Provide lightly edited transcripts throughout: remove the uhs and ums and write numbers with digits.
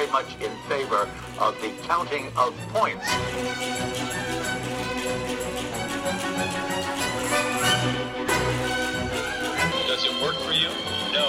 very much in favor of the counting of points. Does it work for you? No.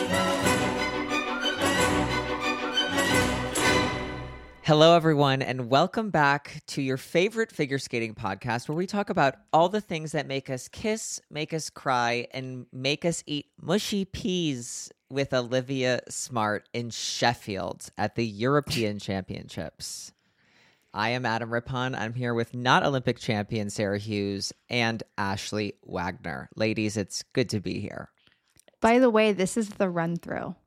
Hello, everyone, and welcome back to your favorite figure skating podcast, where we talk about all the things that make us kiss, make us cry, and make us eat mushy peas with Olivia Smart in Sheffield at the European Championships. I am Adam Rippon. I'm here with not Olympic champion Sarah Hughes and Ashley Wagner. Ladies, it's good to be here. By the way, this is the run-through.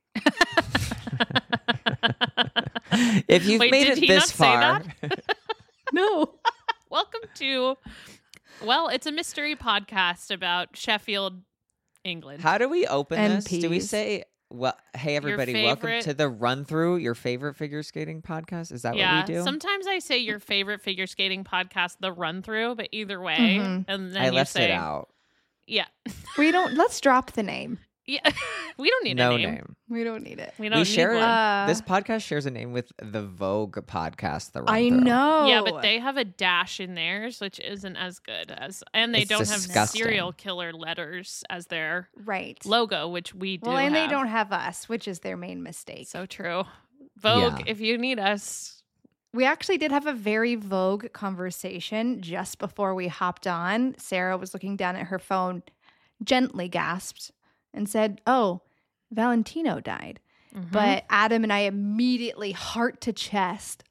If you've Wait, made did it he this not say far, that? No. Welcome to, well, it's a mystery podcast about Sheffield, England. how do we open And this? Do we peas. say, well, hey, everybody, welcome favorite- to the Run Through, your favorite figure skating podcast? Is that yeah, what we do? sometimes I say your favorite figure skating podcast, the run through, but either way, Mhm. and then I you left say, it out. Yeah, Let's drop the name. yeah. We don't need No a name. name. We don't need it. We don't We need share one. this podcast shares a name with the Vogue podcast, The Run I Through. know. Yeah, but they have a dash in theirs, which isn't as good as, and they It's don't disgusting. have serial killer letters as their Right. logo, which we do. Well, and they have. don't have us, which is their main mistake. So true. Vogue, Yeah. if you need us. We actually did have a very Vogue conversation just before we hopped on. Sarah was looking down at her phone, gently gasped, and said, "Oh, Valentino died." Mm-hmm. But Adam and I immediately heart to chest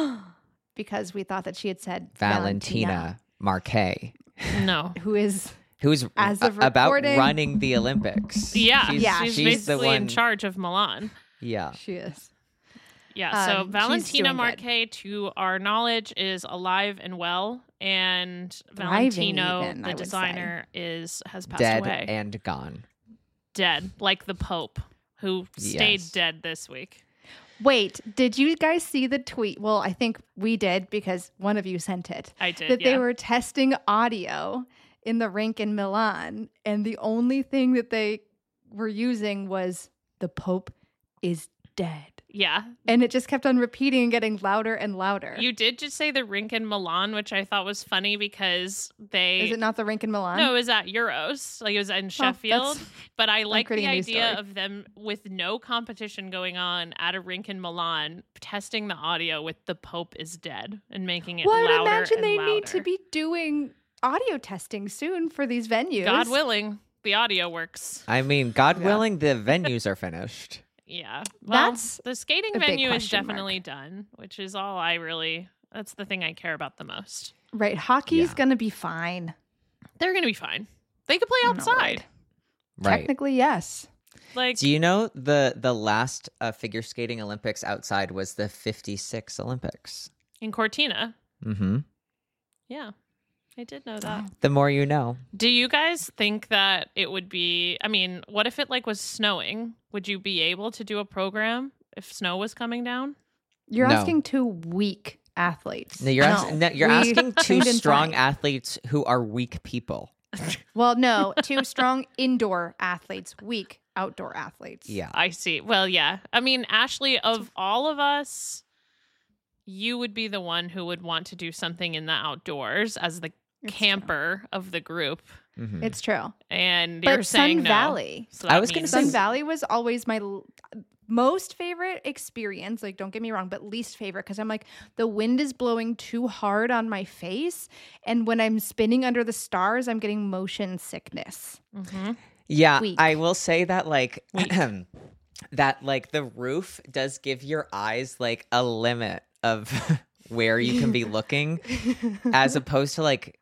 because we thought that she had said Valentina Marquet, No. who is who's As of about recording- running the Olympics. Yeah, she's she's the basically one. in charge of Milan. Yeah, she is. Yeah, so she's Valentina doing good. Marquet, to our knowledge, is alive and well, and Thriving Valentino, even, I the would designer, has passed dead away. and gone. Dead, like the Pope, who stayed Yes. dead this week. Wait, did you guys see the tweet? Well, I think we did because one of you sent it. I did, That yeah. they were testing audio in the rink in Milan, and the only thing that they were using was "the Pope is dead," Yeah, and it just kept on repeating and getting louder and louder. you did just say the rink in Milan, which I thought was funny because they. Is it not the rink in Milan? No, it was at Euros. Like it was in Sheffield. that's- But I like the creating a new idea story. of them with no competition going on at a rink in Milan, testing the audio with "the Pope is dead" and making it Well, I louder would imagine and they louder. need to be doing audio testing soon for these venues. God willing, the audio works. I mean, God willing, the venues are finished. Yeah. Well, That's the skating a big venue is question mark. definitely done, which is all that's the thing I care about the most. Right. Hockey's Yeah. going to be fine. They're going to be fine. They could play outside. Right. Technically, yes. Like, Do you know the last figure skating Olympics outside was the 56 Olympics? in Cortina. Mm-hmm. Yeah. I did know that. The more you know. Do you guys think that it would be, I mean, what if it like was snowing? Would you be able to do a program if snow was coming down? You're No. asking two weak athletes. No, you're you're We asking two trained in strong science. athletes who are weak people. Well, no, two strong indoor athletes, weak outdoor athletes. Yeah. I see. Well, yeah. I mean, Ashley, of all of us, you would be the one who would want to do something in the outdoors as the It's camper of the group. Mhm. It's true. And But you're saying Sun no. Valley. So I that was gonna means- say- Sun Valley was always my most favorite experience. Like, don't get me wrong, but least favorite because I'm like, the wind is blowing too hard on my face. And when I'm spinning under the stars, I'm getting motion sickness. Mhm. Yeah, Weak. I will say that like that like the roof does give your eyes like a limit of where you can be looking as opposed to like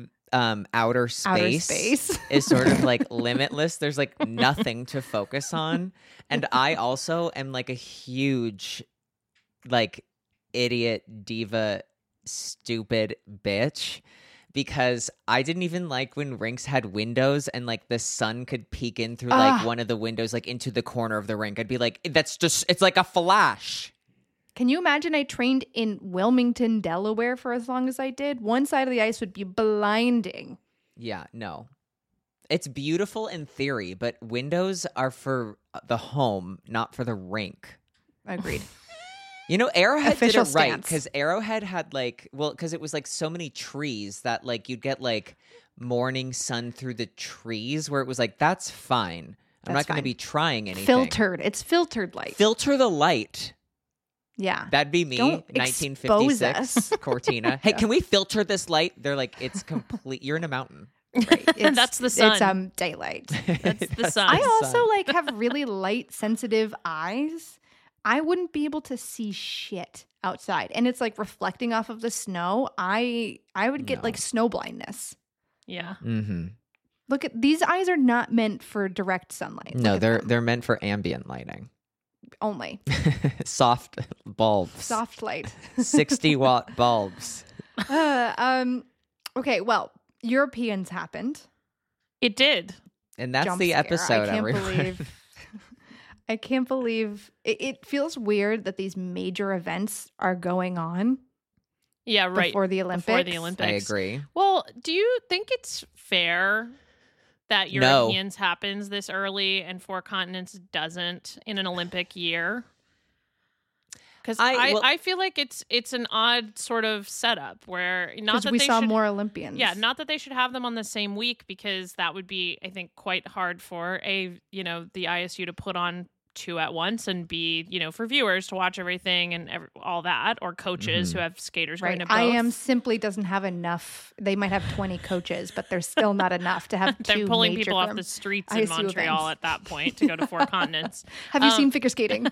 outer space is sort of like limitless. There's like nothing to focus on. And I also am like a huge like idiot diva stupid bitch because I didn't even like when rinks had windows and like the sun could peek in through like one of the windows like into the corner of the rink. I'd be like, that's just, it's like a flash. Can you imagine I trained in Wilmington, Delaware for as long as I did? One side of the ice would be blinding. Yeah, no. It's beautiful in theory, but windows are for the home, not for the rink. Agreed. You know, Arrowhead Official did it right stance. because Arrowhead had like, well, because it was like so many trees that like you'd get like morning sun through the trees where it was like, that's fine. I'm That's not going to fine. be trying anything. Filtered. It's filtered light. Filter the light. Yeah. That'd be me, Don't expose 1956, us. Cortina. Hey, can we filter this light? They're like, it's complete. You're in a mountain. Right. It's, That's the sun. It's daylight. That's the sun. I the also sun. like have really light sensitive eyes. I wouldn't be able to see shit outside, and it's like reflecting off of the snow. I would get No. like snow blindness. Yeah. Mm-hmm. Look at these eyes are not meant for direct sunlight. No, Look at them. they're meant for ambient lighting. only Soft bulbs. soft light. 60-watt bulbs. Okay, well, Europeans happened. It did. And that's Jump the scare. episode, I can't everyone. believe. I can't believe it feels weird that these major events are going on Yeah, right. before the Olympics. Before the Olympics. I agree. Well, do you think it's fair that No. Europeans happens this early and Four Continents doesn't in an Olympic year? Because I feel like it's an odd sort of setup where not Because that we they saw should, more Olympians. yeah, not that they should have them on the same week because that would be, I think, quite hard for the ISU to put on two at once and be, for viewers to watch everything and all that, or coaches who have skaters going Right. to both. IM simply doesn't have enough. They might have 20 coaches, but there's still not enough to have They're two pulling major people off group- the streets in ISU Montreal events. at that point to go to Four Continents. Have you seen figure skating?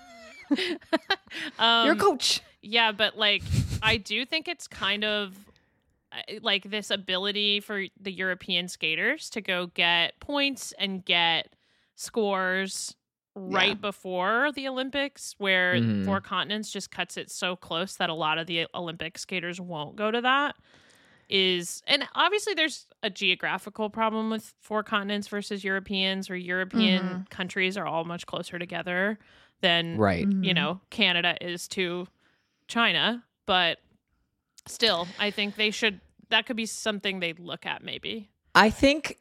You're a coach. Yeah, but like I do think it's kind of like this ability for the European skaters to go get points and get scores right before the Olympics, where Mhm. Four Continents just cuts it so close that a lot of the Olympic skaters won't go to that. And obviously there's a geographical problem with Four Continents versus Europeans, where European countries are all much closer together than Right. Canada is to China, but still, I think that could be something they'd look at maybe. I think,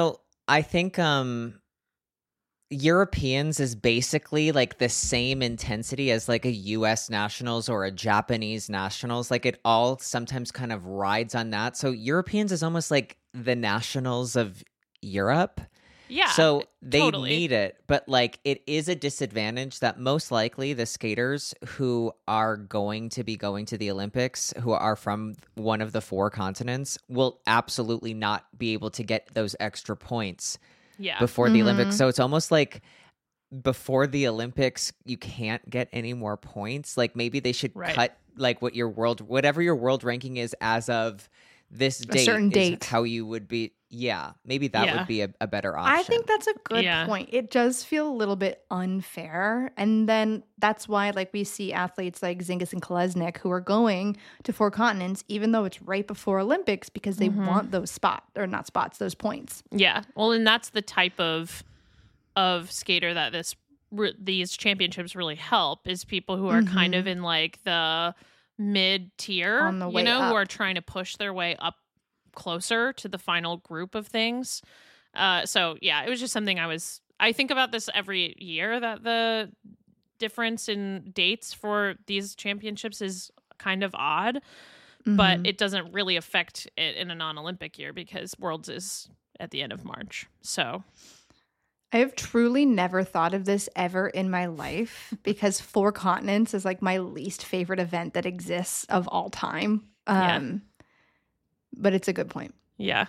Europeans is basically like the same intensity as like a US nationals or a Japanese nationals. Like it all sometimes kind of rides on that. So Europeans is almost like the nationals of Europe. Yeah. So they totally. need it, but like it is a disadvantage that most likely the skaters who are going to be going to the Olympics, who are from one of the four continents, will absolutely not be able to get those extra points Yeah. before the Olympics. So it's almost like before the Olympics, you can't get any more points. Like maybe they should Right. cut like whatever your world ranking is as of this date, certain is date. how you would be. Yeah, maybe that Yeah. would be a better option. I think that's a good Yeah. point. It does feel a little bit unfair. And then that's why like we see athletes like Zingis and Kolesnik who are going to Four Continents, even though it's right before Olympics, because they want those those points. Yeah. Well, and that's the type of skater that these championships really help, is people who are kind of in like the mid tier, On the way who up. are trying to push their way up closer to the final group of things. So yeah, it was just something I think about this every year, that the difference in dates for these championships is kind of odd, but it doesn't really affect it in a non-Olympic year because Worlds is at the end of March. So I have truly never thought of this ever in my life because Four Continents is like my least favorite event that exists of all time. Yeah. But it's a good point. yeah.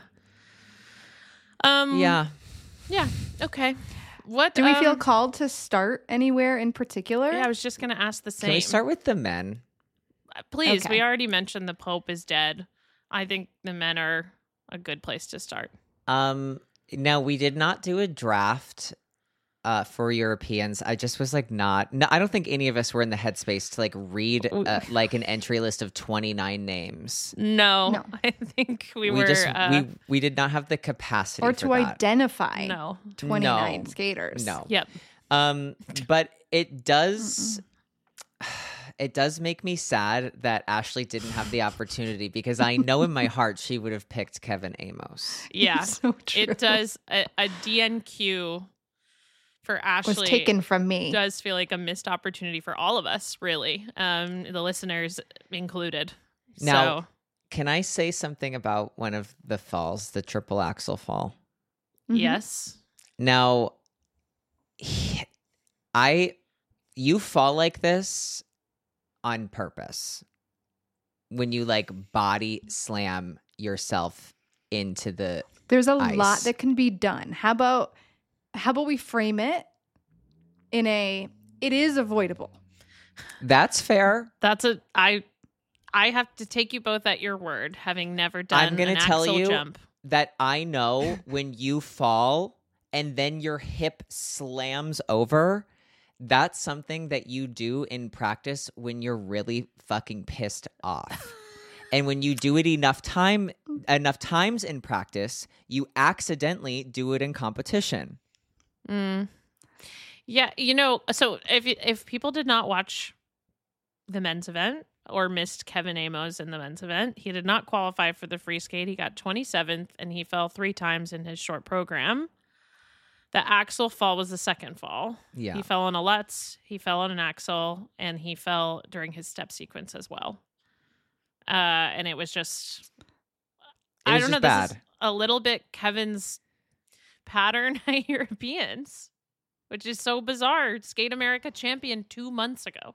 yeah. Yeah. Okay. What Do we feel called to start anywhere in particular? Yeah, I was just gonna ask the same. Can we start with the men? Please. Okay. We already mentioned the Pope is dead. I think the men are a good place to start. No, we did not do a draft for Europeans. I just was like no, I don't think any of us were in the headspace to like read like an entry list of 29 names. No. I think we were just we did not have the capacity Or for to that. identify no. 29 No. skaters. No. Yep. But it does it does make me sad that Ashley didn't have the opportunity, because I know in my heart she would have picked Kevin Amos. Yeah. So true. It does a DNQ for Ashley was taken from me. does feel like a missed opportunity for all of us, really, the listeners included. Now, So can I say something about one of the falls, the triple axel fall? Mhm. yes, Now, you fall like this on purpose when you like body slam yourself into the There's a ice. lot that can be done. How about we frame it in it is avoidable. That's fair. I have to take you both at your word, having never done I'm gonna an tell axle you jump. that I know when you fall and then your hip slams over, that's something that you do in practice when you're really fucking pissed off. And when you do it enough times in practice, you accidentally do it in competition. Mm. Yeah, so if people did not watch the men's event or missed Kevin Amos in the men's event, he did not qualify for the free skate. He got 27th and he fell 3 times in his short program. The axle fall was the second fall. Yeah. He fell on a Lutz, he fell on an axle, and he fell during his step sequence as well. And it was just, I don't know, bad. this is a little bit Kevin's pattern at Europeans, which is so bizarre. Skate America champion 2 months ago.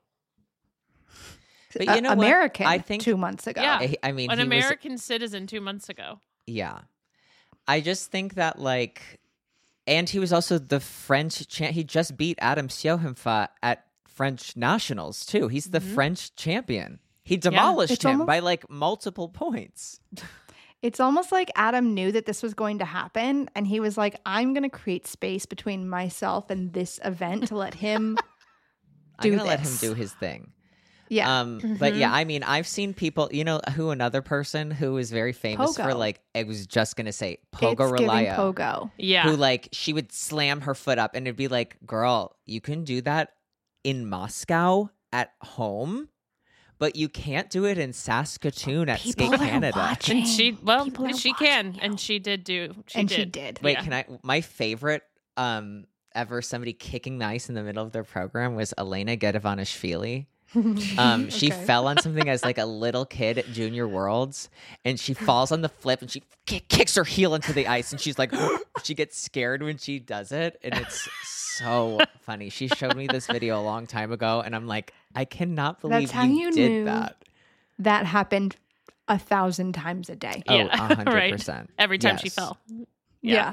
But you know what? American I think 2 months ago. Yeah. I mean, An he was, American citizen 2 months ago. yeah. I just think that like, and he was also the French he just beat Adam Siohimfa at French Nationals too. He's the French champion. He demolished It's him almost- by like multiple points. It's almost like Adam knew that this was going to happen, and he was like, I'm going to create space between myself and this event to let him I'm do gonna let him this. do his thing. Yeah. But yeah, I mean, I've seen people, who another person who is very famous for Pogo. like, I was just gonna say Pogo It's giving Relayo, Pogo. Yeah. who like she would slam her foot up and it'd be like, girl, you can do that in Moscow at home, but you can't do it in Saskatoon at People Skate are Canada. watching. And she People are she can, watching and you. she did do. She And did. she did. Wait, Yeah. can I? My favorite ever somebody kicking the ice in the middle of their program was Elena Gedivanishvili. She Okay. fell on something as like a little kid at Junior Worlds, and she falls on the flip and she kicks her heel into the ice, and she's like, she gets scared when she does it, and it's so funny. She showed me this video a long time ago, and I'm like, I cannot believe That's how you you did knew. that. That happened 1,000 times a day. Oh, Yeah, 100%. Every time she Yes. fell. Yeah.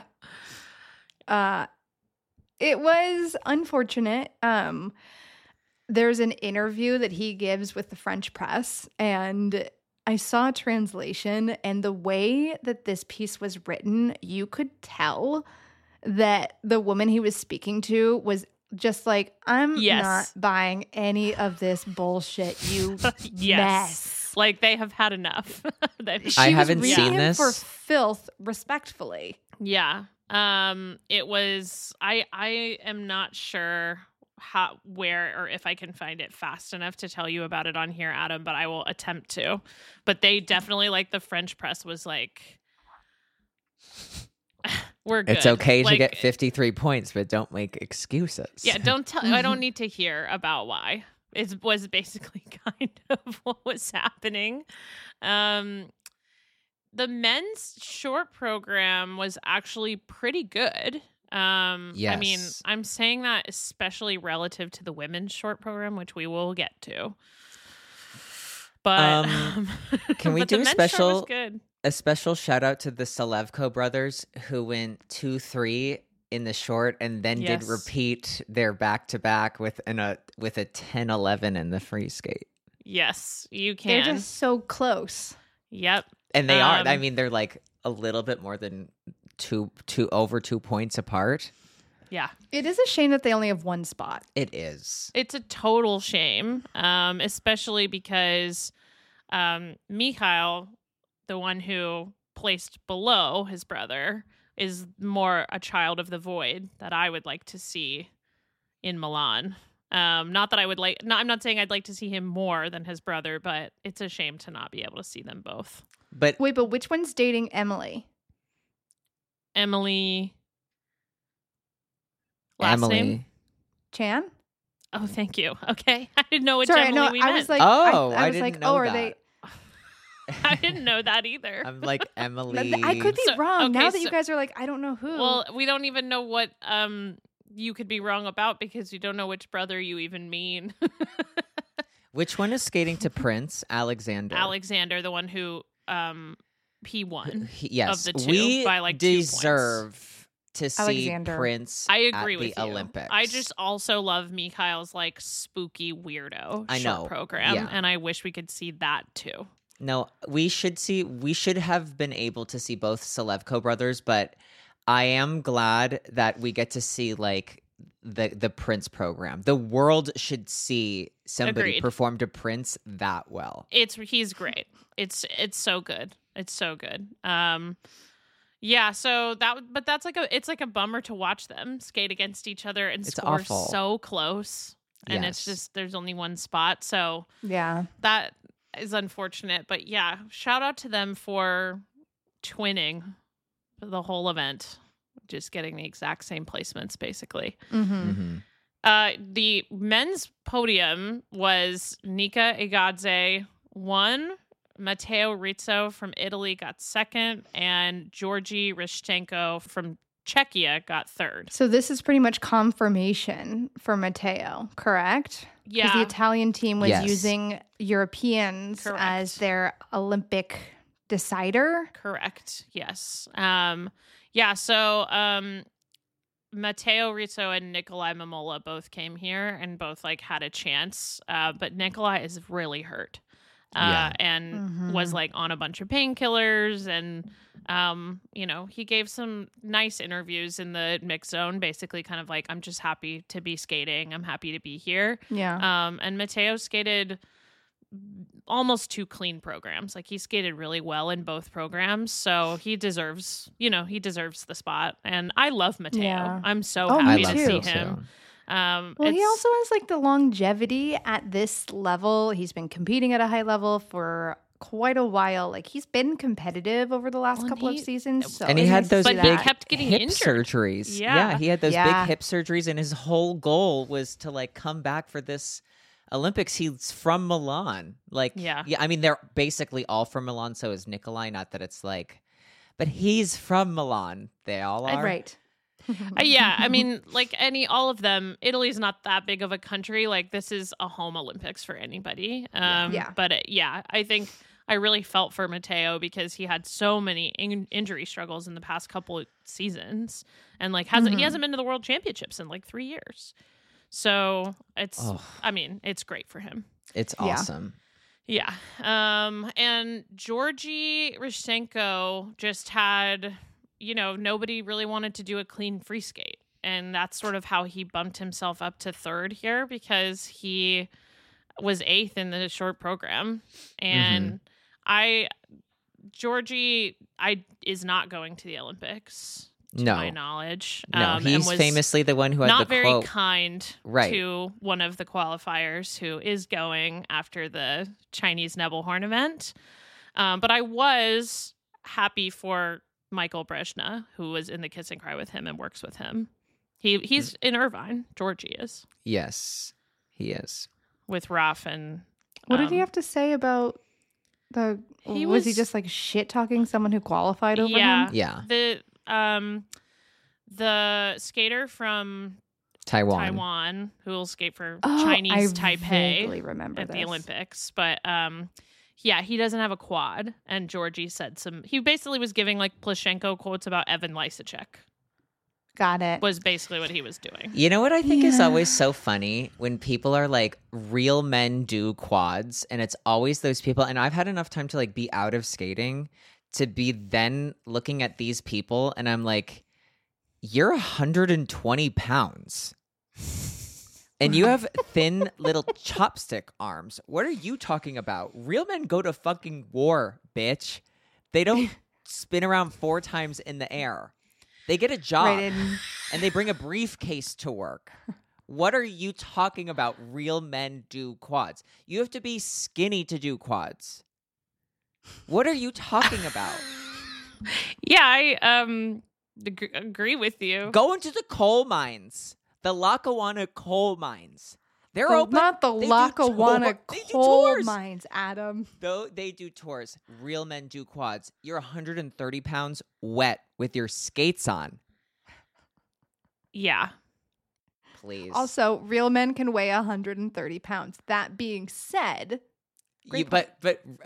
It was unfortunate. There's an interview that he gives with the French press, and I saw a translation, and the way that this piece was written, you could tell that the woman he was speaking to was just like, I'm Yes. not buying any of this bullshit, you Yes. mess. Like they have had enough. She I was haven't reading seen him this. for filth, respectfully. Yeah. It was. I am not sure where or if I can find it fast enough to tell you about it on here, Adam, but I will attempt to. But they definitely, like, the French press was like, we're good. It's okay to Like, get 53 points, but don't make excuses. Yeah, don't tell. I don't need to hear about why. It was basically kind of what was happening. The men's short program was actually pretty good. I mean, Yes. I'm saying that especially relative to the women's short program, which we will get to. But Can we but do the a men's short was special- good. A special shout out to the Selevko brothers who went 2-3 in the short and then did Yes. repeat their back to back with a 10-11 in the free skate. Yes, you They're can. just so close. Yep. And they are. I Um, mean, they're like a little bit more than over 2 points apart. Yeah. It is a shame that they only have one spot. It is. It's a total shame, especially because Mikhail, the one who placed below his brother, is more a child of the void that I would like to see in Milan. Not that I would like. No, I'm not saying I'd like to see him more than his brother, but it's a shame to not be able to see them both. But Wait, but which one's dating Emily? Emily. Last Emily. name? Chan? Oh, thank you. Okay. I didn't know which Sorry, Emily no, we I meant. was like, Oh, I I was didn't like, know oh, are that. they? I didn't know that either. I'm like Emily. I could be So- wrong. okay, Now that you so- guys are like, I don't know who. Well, we don't even know what you could be wrong about because you don't know which brother you even mean. Which one is skating to Prince? Alexander. Alexander, the one who he won. Yes, of the two we by, like, 2 points. deserve to see Alexander. Prince. I agree at with the you. Olympics. I just also love Mikhail's like spooky weirdo I short know. program, Yeah. and I wish we could see that too. No, we should have been able to see both Selevko brothers, but I am glad that we get to see like the Prince program. The world should see somebody Agreed. perform to Prince that well. He's great. It's so good. It's so good. Yeah, so that's like it's like a bummer to watch them skate against each other and It's score awful. so close. And it's Yes. just there's only one spot. So yeah. that is unfortunate. But yeah, shout out to them for twinning the whole event. Just getting the exact same placements, basically. Mm-hmm. The men's podium was Nika Igadze won, Matteo Rizzo from Italy got second, and Georgi Rishchenko from Czechia got third. So this is pretty much confirmation for Matteo, correct? Because the Yeah, Italian team was Yes. using Europeans Correct. as their Olympic decider. correct. Yes. Yeah, so Matteo Rizzo and Nikolai Mamola both came here and both like had a chance. But Nikolai is really hurt. Yeah. And was like on a bunch of painkillers and he gave some nice interviews in the mix zone, basically kind of like, I'm just happy to be skating. I'm happy to be here. Yeah. And Matteo skated almost 2 clean programs. Like he skated really well in both programs. So he deserves the spot. And I love Matteo. Yeah. I'm so Oh, happy me to too. see him. Well, he It's- also has like the longevity at this level. He's been competing at a high level for quite a while. Like he's been competitive over the last Well, and couple of he- seasons. So And he it's had nice to those see But big he that. kept getting hip injured. surgeries. Yeah. He had those Yeah. big hip surgeries, and his whole goal was to like come back for this Olympics. He's from Milan. Like, Yeah. I mean, they're basically all from Milan. So is Nikolai. Not that it's like, but he's from Milan. They all are. Right. Yeah, I mean, like all of them, Italy's not that big of a country. Like this is a home Olympics for anybody. Yeah. But I think I really felt for Matteo because he had so many injury struggles in the past couple of seasons, and like he hasn't been to the World Championships in like 3 years. So it's it's great for him. It's Yeah. awesome. Yeah. And Georgi Rishchenko just had, nobody really wanted to do a clean free skate. And that's sort of how he bumped himself up to third here because he was 8th in the short program. And Georgie is not going to the Olympics, to No. my knowledge. No, and he's was famously the one who had not the very quote. kind Right. to one of the qualifiers who is going after the Chinese Nebelhorn event. But I was happy for Michael Brezhna, who was in the Kiss and Cry with him and works with him. He's in Irvine, Georgie is, Yes, he is. with Raf and What did he have to say about the? He was he was- just like shit talking someone who qualified over yeah, him? Yeah, the skater from Taiwan who will skate for Oh, Chinese I Taipei vaguely remember at the this. Olympics, but he doesn't have a quad. And Georgie said he basically was giving like Plushenko quotes about Evan Lysacek, Got it. was basically what he was doing. You know what I think is Yeah. always so funny when people are like, real men do quads, and it's always those people. And I've had enough time to like be out of skating to be then looking at these people, and I'm like, you're 120 pounds. And you have thin little chopstick arms. What are you talking about? Real men go to fucking war, bitch. They don't spin around 4 times in the air. They get a job Right in. and they bring a briefcase to work. What are you talking about? Real men do quads. You have to be skinny to do quads. What are you talking about? Yeah, I agree with you. Go into the coal mines. the Lackawanna coal mines. They're So open. not the They do Lackawanna They do coal tours. mines, Adam. Though they do tours. Real men do quads. You're 130 pounds wet with your skates on. Yeah. Please. Also, real men can weigh 130 pounds. That being said, great but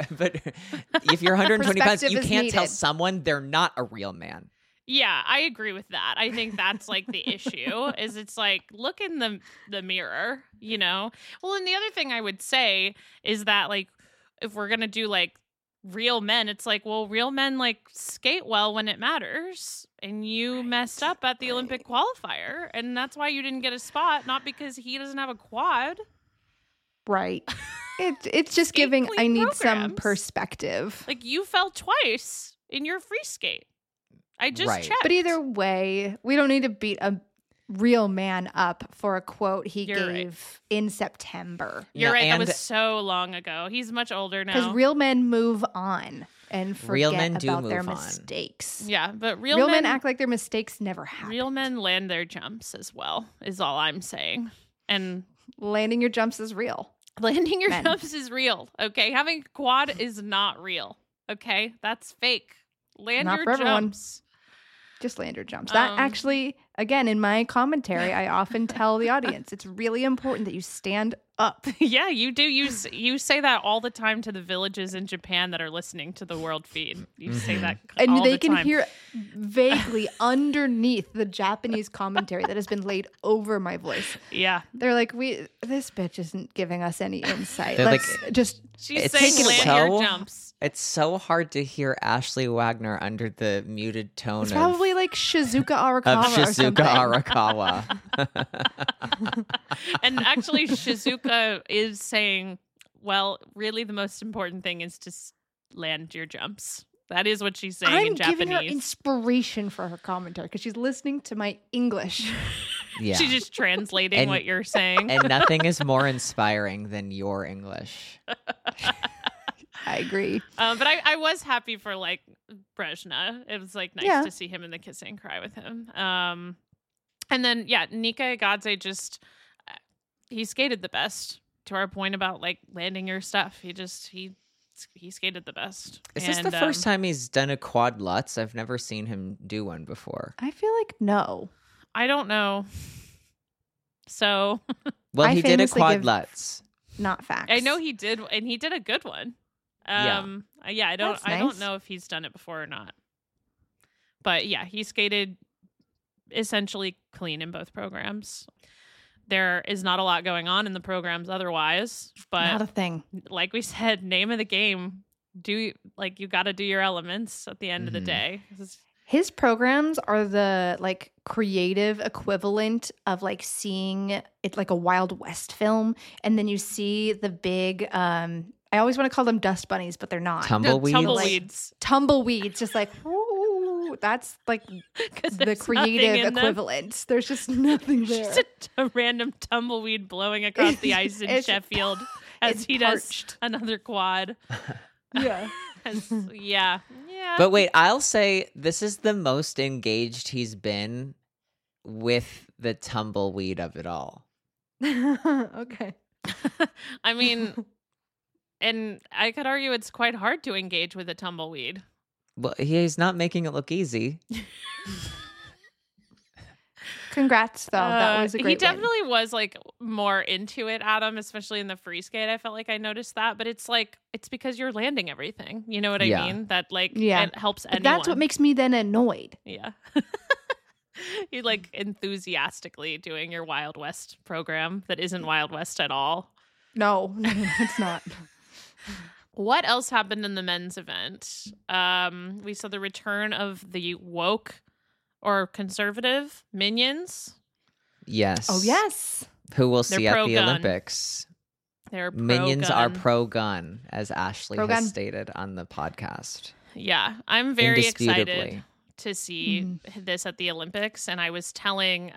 if you're 120 pounds, Perspective you is can't tell needed. someone they're not a real man. Yeah, I agree with that. I think that's like the issue is it's like look in the mirror, you know. Well, and the other thing I would say is that like if we're going to do like real men, it's like, well, real men like skate well when it matters. And you messed up at the Olympic qualifier, and that's why you didn't get a spot, not because he doesn't have a quad. right. It's just Skate giving, clean I need some programs. perspective. Like you fell twice in your free skate. I just Right. checked. But either way, we don't need to beat a real man up for a quote he You're right. gave in September. You're No, right. That and- was so long ago. He's much older Because now. real men move on and Real forget men do about their move on. mistakes. Yeah, but Real men act like their mistakes never happened. real men land their jumps as well, is all I'm saying. And Landing your jumps is real. landing your Men. jumps is real, okay? Having a quad is not real, okay? That's fake. Land Not your for everyone. jumps. Just land your jumps. That Um, actually, again, in my commentary, I often tell the audience it's really important that you stand up. Yeah, you do. You say that all the time to the villages in Japan that are listening to the world feed. You say that And all they the can time. hear vaguely underneath the Japanese commentary that has been laid over my voice. Yeah. They're like, this bitch isn't giving us any insight. They're Let's just She's It's saying land your so- jumps. It's so hard to hear Ashley Wagner under the muted tone it's probably like Shizuka of Arakawa or something. Shizuka Arakawa. And actually, Shizuka is saying, well, really the most important thing is to land your jumps. That is what she's saying I'm in giving her Japanese. inspiration for her commentary because she's listening to my English. Yeah. She's just translating And- what you're saying. And nothing is more inspiring than your English. I agree. But I was happy for like Brezhnev. It was like nice Yeah. to see him in the kiss and cry with him. And then Nika Gadze just he skated the best. To our point about like landing your stuff, he skated the best. Is this And, the first time he's done a quad Lutz? I've never seen him do one before. I feel like no. I don't know. So Well, I he did a famously quad give- Lutz. Not facts. I know he did, and he did a good one. Yeah. I don't That's I don't nice. know if he's done it before or not. But yeah, he skated essentially clean in both programs. There is not a lot going on in the programs otherwise, Not but a thing. like we said, name of the game, you got to do your elements at the end of the Mhm. day. His programs are the like creative equivalent of like seeing it like a Wild West film, and then you see the big I always want to call them dust bunnies, but they're not. Tumbleweeds. Tumbleweeds. Tumbleweeds, just like ooh, that's like 'Cause the there's nothing creative in them. equivalent. There's just nothing there. Just a random tumbleweed blowing across the ice in It's- Sheffield as it's he does parched. another quad. Yeah. Yeah. But wait, I'll say this is the most engaged he's been with the tumbleweed of it all. Okay. I mean, and I could argue it's quite hard to engage with a tumbleweed. Well, he's not making it look easy. Congrats, though. That was a great He win. definitely was like more into it, Adam, especially in the free skate. I felt like I noticed that, but it's like it's because you're landing everything. You know what I Yeah. mean? That like Yeah. it helps But anyone. that's what makes me then annoyed. Yeah. You like enthusiastically doing your Wild West program that isn't Wild West at all. No, it's not. What else happened in the men's event? We saw the return of the woke or conservative minions. Yes. Oh, yes. Who we'll They're see at the pro-gun. Olympics. They're Minions are pro-gun. pro-gun, as Ashley Pro-gun. has stated on the podcast. Yeah, I'm very excited Indisputably. to see this at the Olympics. And I was telling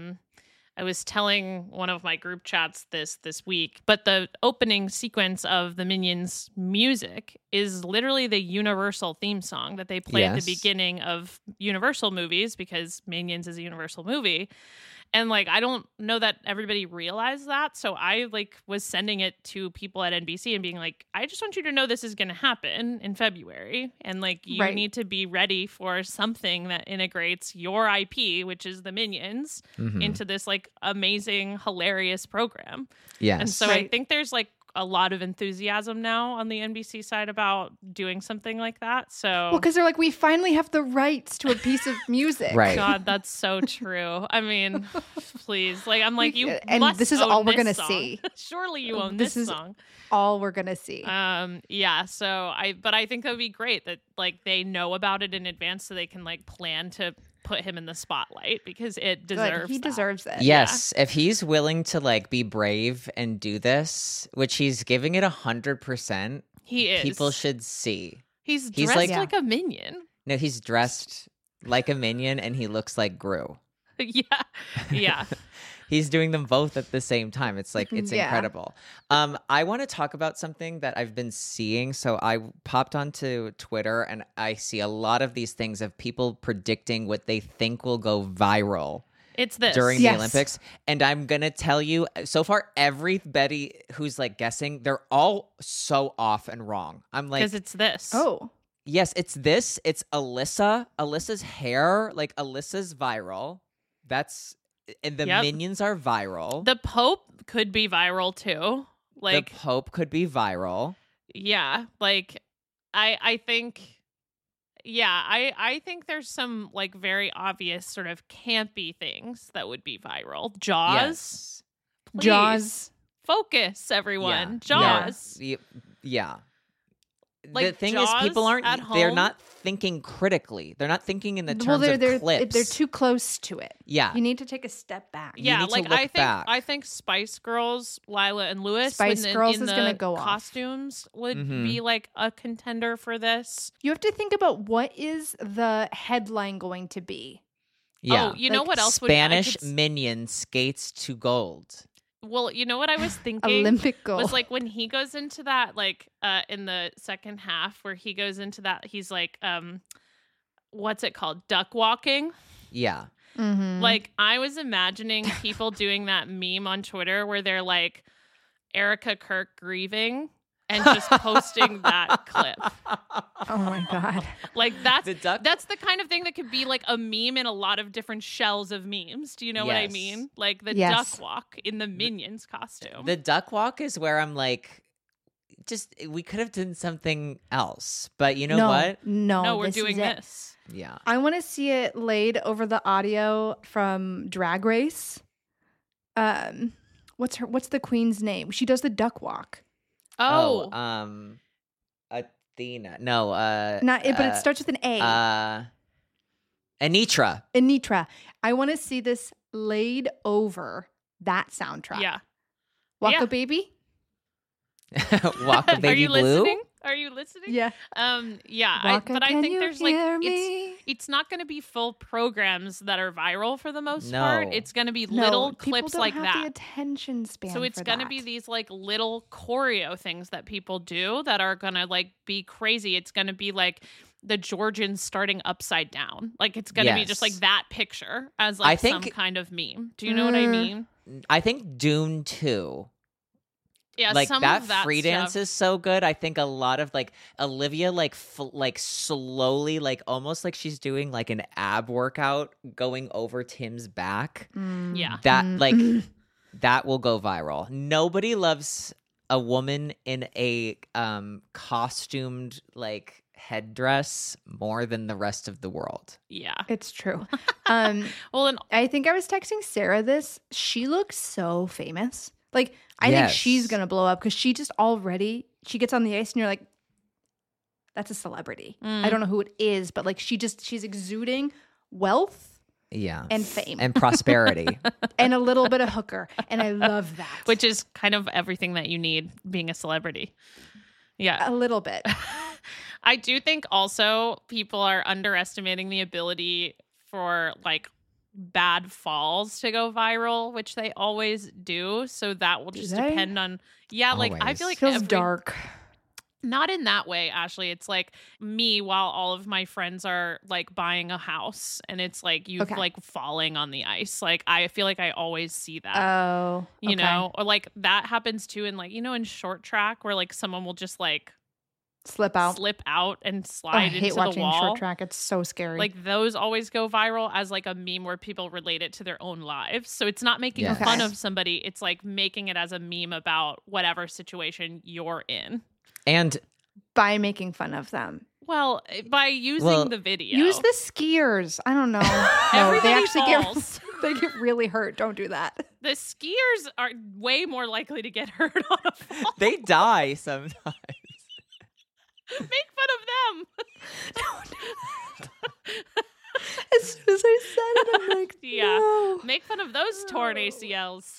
one of my group chats this week, but the opening sequence of the Minions music is literally the Universal theme song that they play at the Yes. beginning of Universal movies, because Minions is a Universal movie. And like I don't know that everybody realized that. So I like was sending it to people at NBC and being like, I just want you to know this is going to happen in February. And like you Right. need to be ready for something that integrates your IP, which is the Minions, Mhm. into this like amazing, hilarious program. Yes. And so I Right. think there's like a lot of enthusiasm now on the NBC side about doing something like that. So Well, because they're like, we finally have the rights to a piece of music. Right. God, that's so true. I mean, please. Like, I'm like, you And must this is own all we're this gonna song. see. Surely you own This this is- song. All we're gonna see. Yeah. So but I think that would be great that like they know about it in advance so they can like plan to put him in the spotlight because it Good. deserves He that. deserves it. Yes, if he's willing to like be brave and do this, which he's giving it 100%, He is. people should see. He's he's dressed like- like a minion. No, he's dressed like a minion and he looks like Gru. Yeah. Yeah. He's doing them both at the same time. It's like it's Yeah. incredible. I want to talk about something that I've been seeing. So I popped onto Twitter and I see a lot of these things of people predicting what they think will go viral It's this. during Yes. the Olympics. And I'm going to tell you, so far, everybody who's like guessing, they're all so off and wrong. I'm like, Because it's this. Oh. yes, it's this. It's Alyssa. Alyssa's hair, like Alyssa's viral. And the Yep. minions are viral. The Pope could be viral too. Like, the Pope could be viral. yeah, like I think yeah, I think there's some like very obvious sort of campy things that would be viral. Jaws. Yes. Please. Jaws. Focus, everyone. Yeah. Jaws. Yeah. The Like thing is, people Jaws aren't. at They're home? not thinking critically. They're not thinking in the terms Well, they're of clips. they're too close to it. Yeah. You need to take a step back. Yeah, need to like look back. I think Spice Girls, Lila and Lewis, Spice in Girls in is the gonna go off. costumes would Mhm. be like a contender for this. You have to think about what is the headline going to be. Yeah. Oh, you know Like what else would I Spanish could minion skates to gold. Well, you know what I was thinking Olympic gold. was like when he goes into that like in the second half where he goes into that he's like what's it called? Duck walking. Yeah. Mhm. Like I was imagining people doing that meme on Twitter where they're like Erica Kirk grieving and just posting that clip. Oh my god. Like that's The duck- that's the kind of thing that could be like a meme in a lot of different shells of memes. Do you know what I Yes. mean? Like the Yes. duck walk in the Minions costume. The duck walk is where I'm like, just we could have done something else. But you know no, what? No, no, we're this doing is it. this. Yeah. I want to see it laid over the audio from Drag Race. What's the queen's name? She does the duck walk. Oh, Athena. No, But it starts with an A. Anitra. Anitra. I want to see this laid over that soundtrack. yeah. Waka Yeah. Baby? Walk a Are baby you blue. listening? Are you listening? Yeah. Yeah. Waka, But I can think you there's like hear it's me? it's not going to be full programs that are viral for the most No. part. It's going to be No, little people clips don't like have that. the attention span. So it's for going to that. be these like little choreo things that people do that are going to like be crazy. It's going to be like the Georgians starting upside down. Like it's going to be just like Yes. that picture as I like some think- kind of meme. Do you know what I mean? I think Dune 2. Yeah, Like some that of that free dance stuff. is so good. I think a lot of like Olivia like like slowly like almost like she's doing like an ab workout going over Tim's back. Mm. Yeah. That like that will go viral. Nobody loves a woman in a costumed like headdress more than the rest of the world. Yeah. It's true. Well, and I think I was texting Sarah this. She looks so famous. Like, I think she's Yes. going to blow up because she just already, she gets on the ice and you're like, that's a celebrity. I don't know who it is, but like she's exuding wealth Yeah. and fame And prosperity. and a little bit of hooker. And I love that. which is kind of everything that you need being a celebrity. Yeah. a little bit. I do think also people are underestimating the ability for like bad falls to go viral, which they always do. So that will Do just they? depend on like I feel like Feels every, dark. Not in that way, Ashley. It's like me while all of my friends are like buying a house and it's like you Okay. like falling on the ice. Like I feel like I always see that. Oh, You okay. know, or like that happens too in like, you know, in short track where like someone will just like Slip out. slip out and Oh, slide I hate into the watching wall. short track. It's so scary. Like those always go viral as like a meme where people relate it to their own lives. So it's not making Yes. fun Okay. of somebody. It's like making it as a meme about whatever situation you're in. And by making fun of them. Well, by using Well, the video. Use the skiers. I don't know. No, Everybody they actually falls. they get really hurt. Don't do that. The skiers are way more likely to get hurt on a fall. they die sometimes. Make fun of them. As soon as I said it, I'm like, Yeah. no. Make fun of those torn ACLs.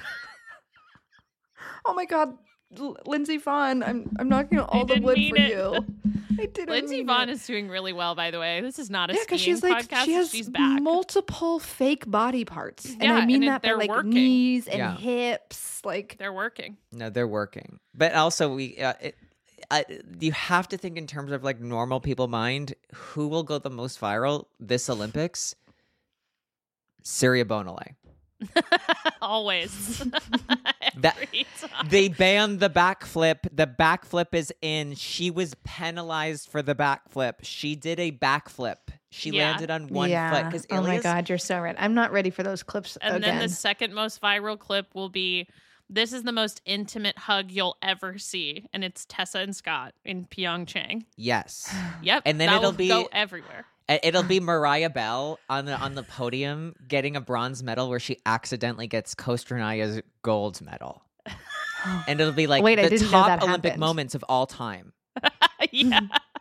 Oh my God, Lindsey Vonn, I'm knocking all the didn't wood mean for it. you. I didn't. Lindsey mean Vonn it. is doing really well, by the way. This is not a Yeah, because skiing she's like podcast. she has She's back. multiple fake body parts, and Yeah, I mean and that by they're like working. knees and Yeah. hips. Like, They're working. No, they're working. But also, you have to think in terms of like normal people mind. Who will go the most viral this Olympics? Syria Bonale. Always. That- Every time. They banned the backflip. The backflip is in. She was penalized for the backflip. She did a backflip. She Yeah. landed on one yeah. foot because Oh my God, you're so right. I'm not ready for those clips And again. then the second most viral clip will be this is the most intimate hug you'll ever see. And it's Tessa and Scott in Pyeongchang. Yes. Yep. And then that it'll will be- go everywhere. It'll be Mariah Bell on the podium getting a bronze medal where she accidentally gets Kostranaya's gold medal. And it'll be like Wait, I the didn't know top that Olympic happened. moments of all time. Yeah.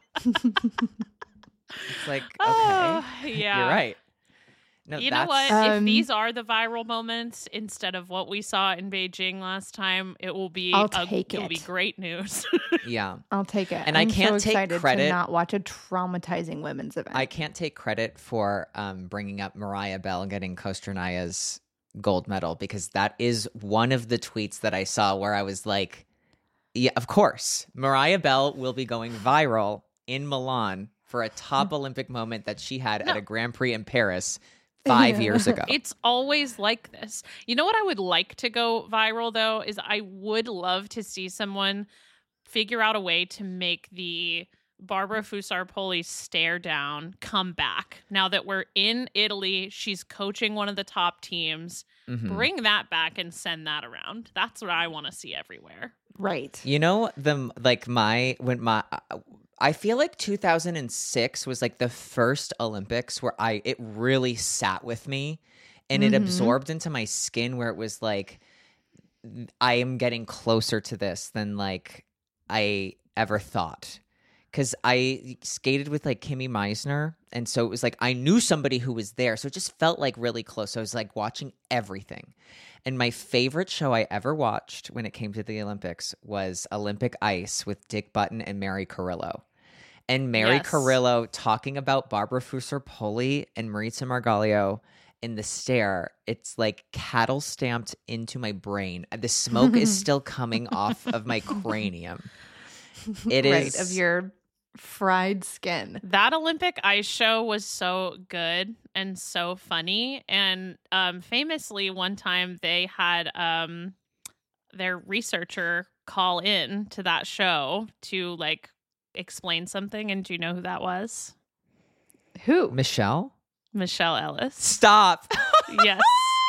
It's like, okay, Oh, yeah. you're right. No, You know that's- what? If Um, these are the viral moments instead of what we saw in Beijing last time, it will be I'll take it'll be it. great news. Yeah. I'll take it. And I I'm can't so take excited credit- to not watch a traumatizing women's event. I can't take credit for bringing up Mariah Bell getting Kostranaya's gold medal because that is one of the tweets that I saw where I was like, yeah, of course. Mariah Bell will be going viral in Milan for a top Olympic moment that she had at a Grand Prix in Paris 5 years ago. It's always like this. You know what I would like to go viral though is I would love to see someone figure out a way to make the Barbara Fusar-Poli stare down come back. Now that we're in Italy, she's coaching one of the top teams. Mhm. Bring that back and send that around. That's what I want to see everywhere. right. You know, I feel like 2006 was like the first Olympics where it really sat with me and it absorbed into my skin where it was like, I am getting closer to this than like I ever thought. Because I skated with like Kimmy Meisner. And so it was like I knew somebody who was there. So it just felt like really close. So I was like watching everything. And my favorite show I ever watched when it came to the Olympics was Olympic Ice with Dick Button and Mary Carrillo. And Mary Yes. Carrillo talking about Barbara Fusar-Poli and Maritza Margalio in the stare, it's like cattle stamped into my brain. The smoke is still coming off of my cranium. It right, is of your fried skin. That Olympic ice show was so good and so funny. And famously, one time they had their researcher call in to that show to like explain something. And do you know who that was? Who? Michelle. Michelle Ellis. Stop. Yes.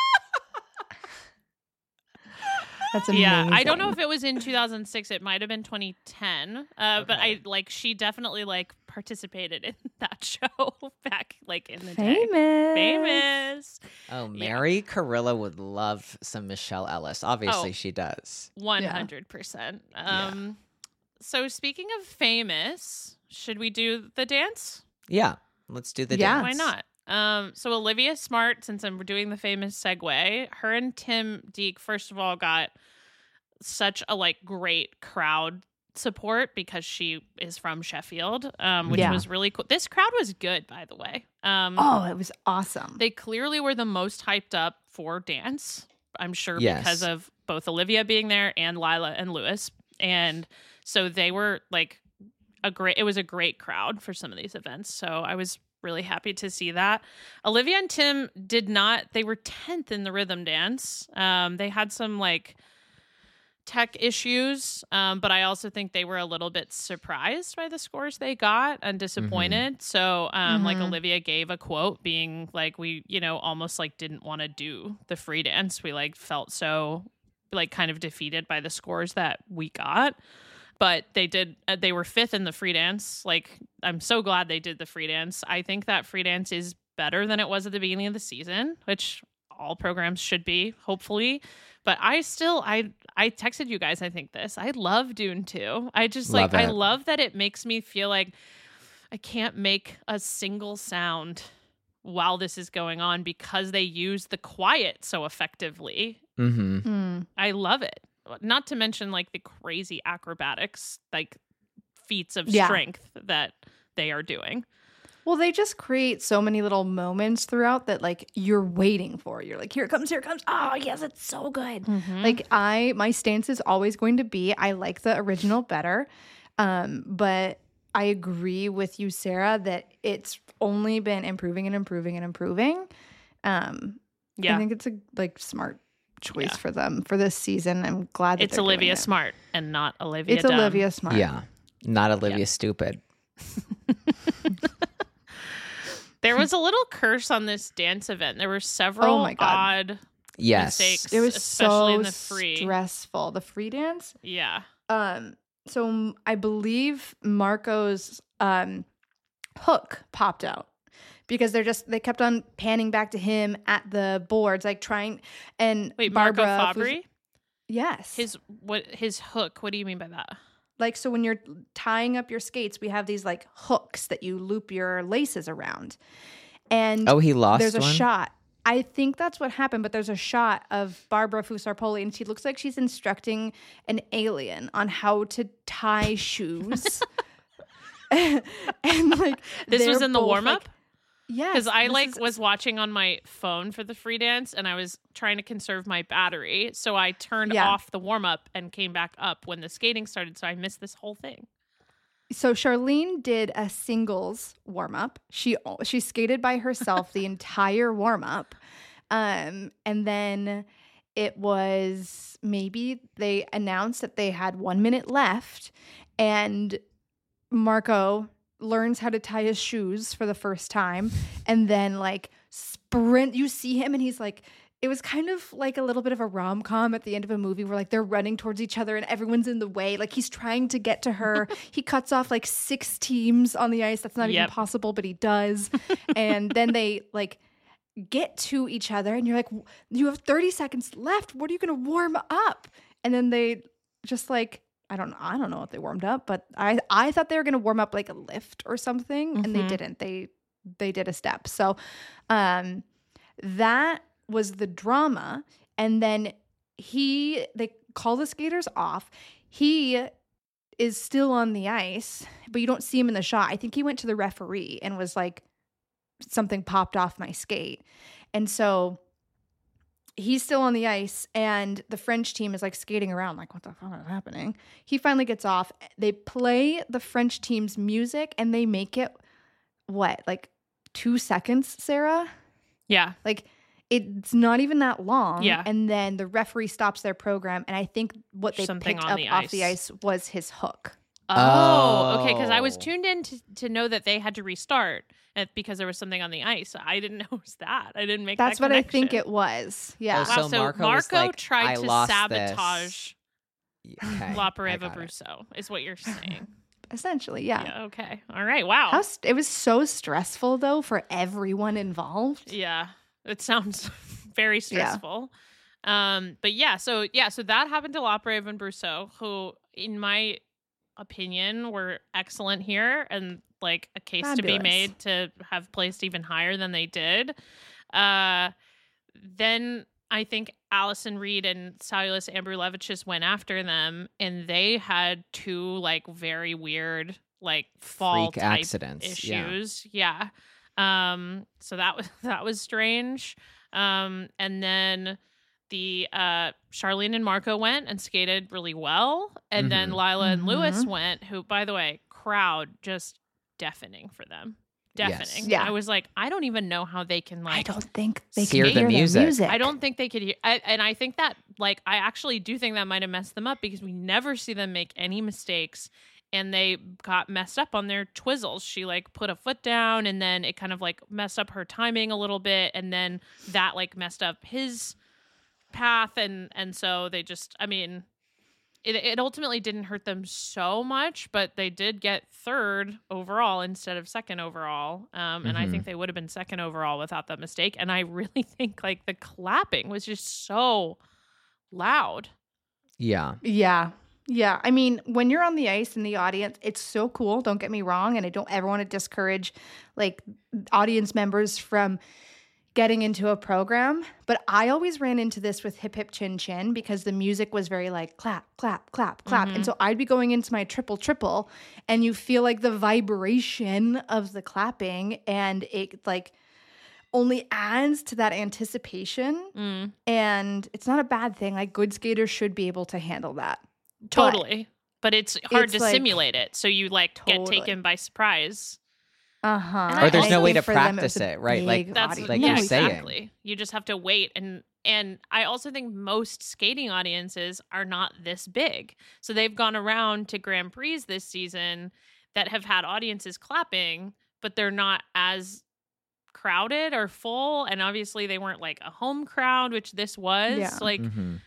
That's amazing. Yeah, I don't know if it was in 2006. It might have been 2010. But I like she definitely like participated in that show back like in the day. Famous. Oh, Mary Carrillo would love some Michelle Ellis. Obviously, Oh. she does. 100%. So speaking of famous, should we do the dance? Yeah, let's do the Yeah. dance. Why not? So Olivia Smart, since I'm doing the famous segue, her and Tim Deek, first of all, got such a like great crowd support because she is from Sheffield, which Yeah. was really cool. This crowd was good, by the way. Oh, it was awesome. They clearly were the most hyped up for dance. I'm sure Yes. because of both Olivia being there and Lila and Lewis. And So they were like it was a great crowd for some of these events. So I was really happy to see that. Olivia and Tim they were 10th in the rhythm dance. They had some like tech issues, but I also think they were a little bit surprised by the scores they got and disappointed. So like Olivia gave a quote being like, we, almost like didn't want to do the free dance. We like felt so like kind of defeated by the scores that we got. But they were 5th in the free dance. Like, I'm so glad they did the free dance. I think that free dance is better than it was at the beginning of the season, which all programs should be, hopefully. But I texted you guys, I think this. I love Dune 2. I just I love that it makes me feel like I can't make a single sound while this is going on because they use the quiet so effectively. I love it. Not to mention like the crazy acrobatics, like feats of strength that they are doing. Well, they just create so many little moments throughout that like you're waiting for. You're like, here it comes. Oh, yes, it's so good. Like my stance is always going to be, I like the original better. But I agree with you, Sarah, that it's only been improving and improving and improving. I think it's a like smart choice for them for this season. I'm glad that it's Olivia Smart and not Olivia It's Dumb. Olivia Smart. Yeah. Not Olivia Stupid. There was a little curse on this dance event. There were several odd mistakes. It was especially so in the free. stressful. The free dance? Yeah. So I believe Marco's hook popped out because they kept on panning back to him at the boards, like trying. And wait, Barbara Marco Fabri? Yes. His hook? What do you mean by that? Like, so when you're tying up your skates, we have these like hooks that you loop your laces around. And he lost there's a one? shot. I think that's what happened, but there's a shot of Barbara Fusar-Poli, and she looks like she's instructing an alien on how to tie shoes. and like this was in the both, warm-up? Like, yes. Because I was watching on my phone for the free dance and I was trying to conserve my battery. So I turned off the warm-up and came back up when the skating started. So I missed this whole thing. So Charlene did a singles warm-up. She skated by herself the entire warm-up. And then it was maybe they announced that they had 1 minute left and Marco learns how to tie his shoes for the first time and then like sprint. You see him and he's like, it was kind of like a little bit of a rom-com at the end of a movie where like they're running towards each other and everyone's in the way. Like he's trying to get to her. He cuts off like 6 teams on the ice. That's not even possible, but he does. And then they like get to each other and you're like, you have 30 seconds left. What are you going to warm up? And then they just like, I don't know what they warmed up, but I thought they were going to warm up like a lift or something and they didn't. They did a step. So that was the drama. And then they call the skaters off. He is still on the ice, but you don't see him in the shot. I think he went to the referee and was like, something popped off my skate. And so he's still on the ice and the French team is like skating around like, what the fuck is happening? He finally gets off. They play the French team's music and they make it, like 2 seconds, Sarah? Yeah. Like it's not even that long. Yeah. And then the referee stops their program. And I think what they picked up off the ice was his hook. Oh, okay. Because I was tuned in to know that they had to restart because there was something on the ice. I didn't know it was that. I didn't make That's that connection. what I think it was. Yeah. Oh, Wow, so Marco was Marco like, tried I to lost sabotage Okay, La I Pareva got it. Brousseau, is what you're saying. Essentially, yeah. Yeah, okay. All right. Wow. It was so stressful, though, for everyone involved. Yeah. It sounds very stressful. But so that happened to La Pareva and Brousseau, who, in my opinion, were excellent here and like a case to be made to have placed even higher than they did. Then I think Allison Reed and Saulus Ambrulevicius went after them and they had 2 like very weird like fall freak type accidents issues. Yeah. So that was strange. And then the Charlene and Marco went and skated really well, and then Lila and Lewis went, who, by the way, crowd just deafening for them. Deafening. Yes. Yeah. I was like, I don't even know how they can, like, I don't think they Hear can the hear music. I don't think they could hear. And I think that, like, I actually do think that might have messed them up because we never see them make any mistakes. And they got messed up on their twizzles. She, like, put a foot down, and then it kind of, like, messed up her timing a little bit. And then that, like, messed up his path. And so they just, I mean, it ultimately didn't hurt them so much, but they did get third overall instead of second overall. And I think they would have been second overall without that mistake. And I really think, like, the clapping was just so loud. Yeah. Yeah. Yeah. I mean, when you're on the ice in the audience, it's so cool. Don't get me wrong. And I don't ever want to discourage, like, audience members from getting into a program. But I always ran into this with Hip Hip Chin Chin because the music was very like clap, clap, clap, clap. And so I'd be going into my triple, and you feel like the vibration of the clapping, and it, like, only adds to that anticipation. And it's not a bad thing. Like, good skaters should be able to handle that. Totally. But it's hard it's to like- simulate it. So you, like, get Totally. taken by surprise. Uh-huh. Or there's no I way think to for them, it practice was a it, right? Like- big That's audience. like yeah, you're saying. exactly. You just have to wait, and I also think most skating audiences are not this big. So they've gone around to Grand Prix this season that have had audiences clapping, but they're not as crowded or full, and obviously they weren't like a home crowd, which this was. Yeah. Like, Mhm.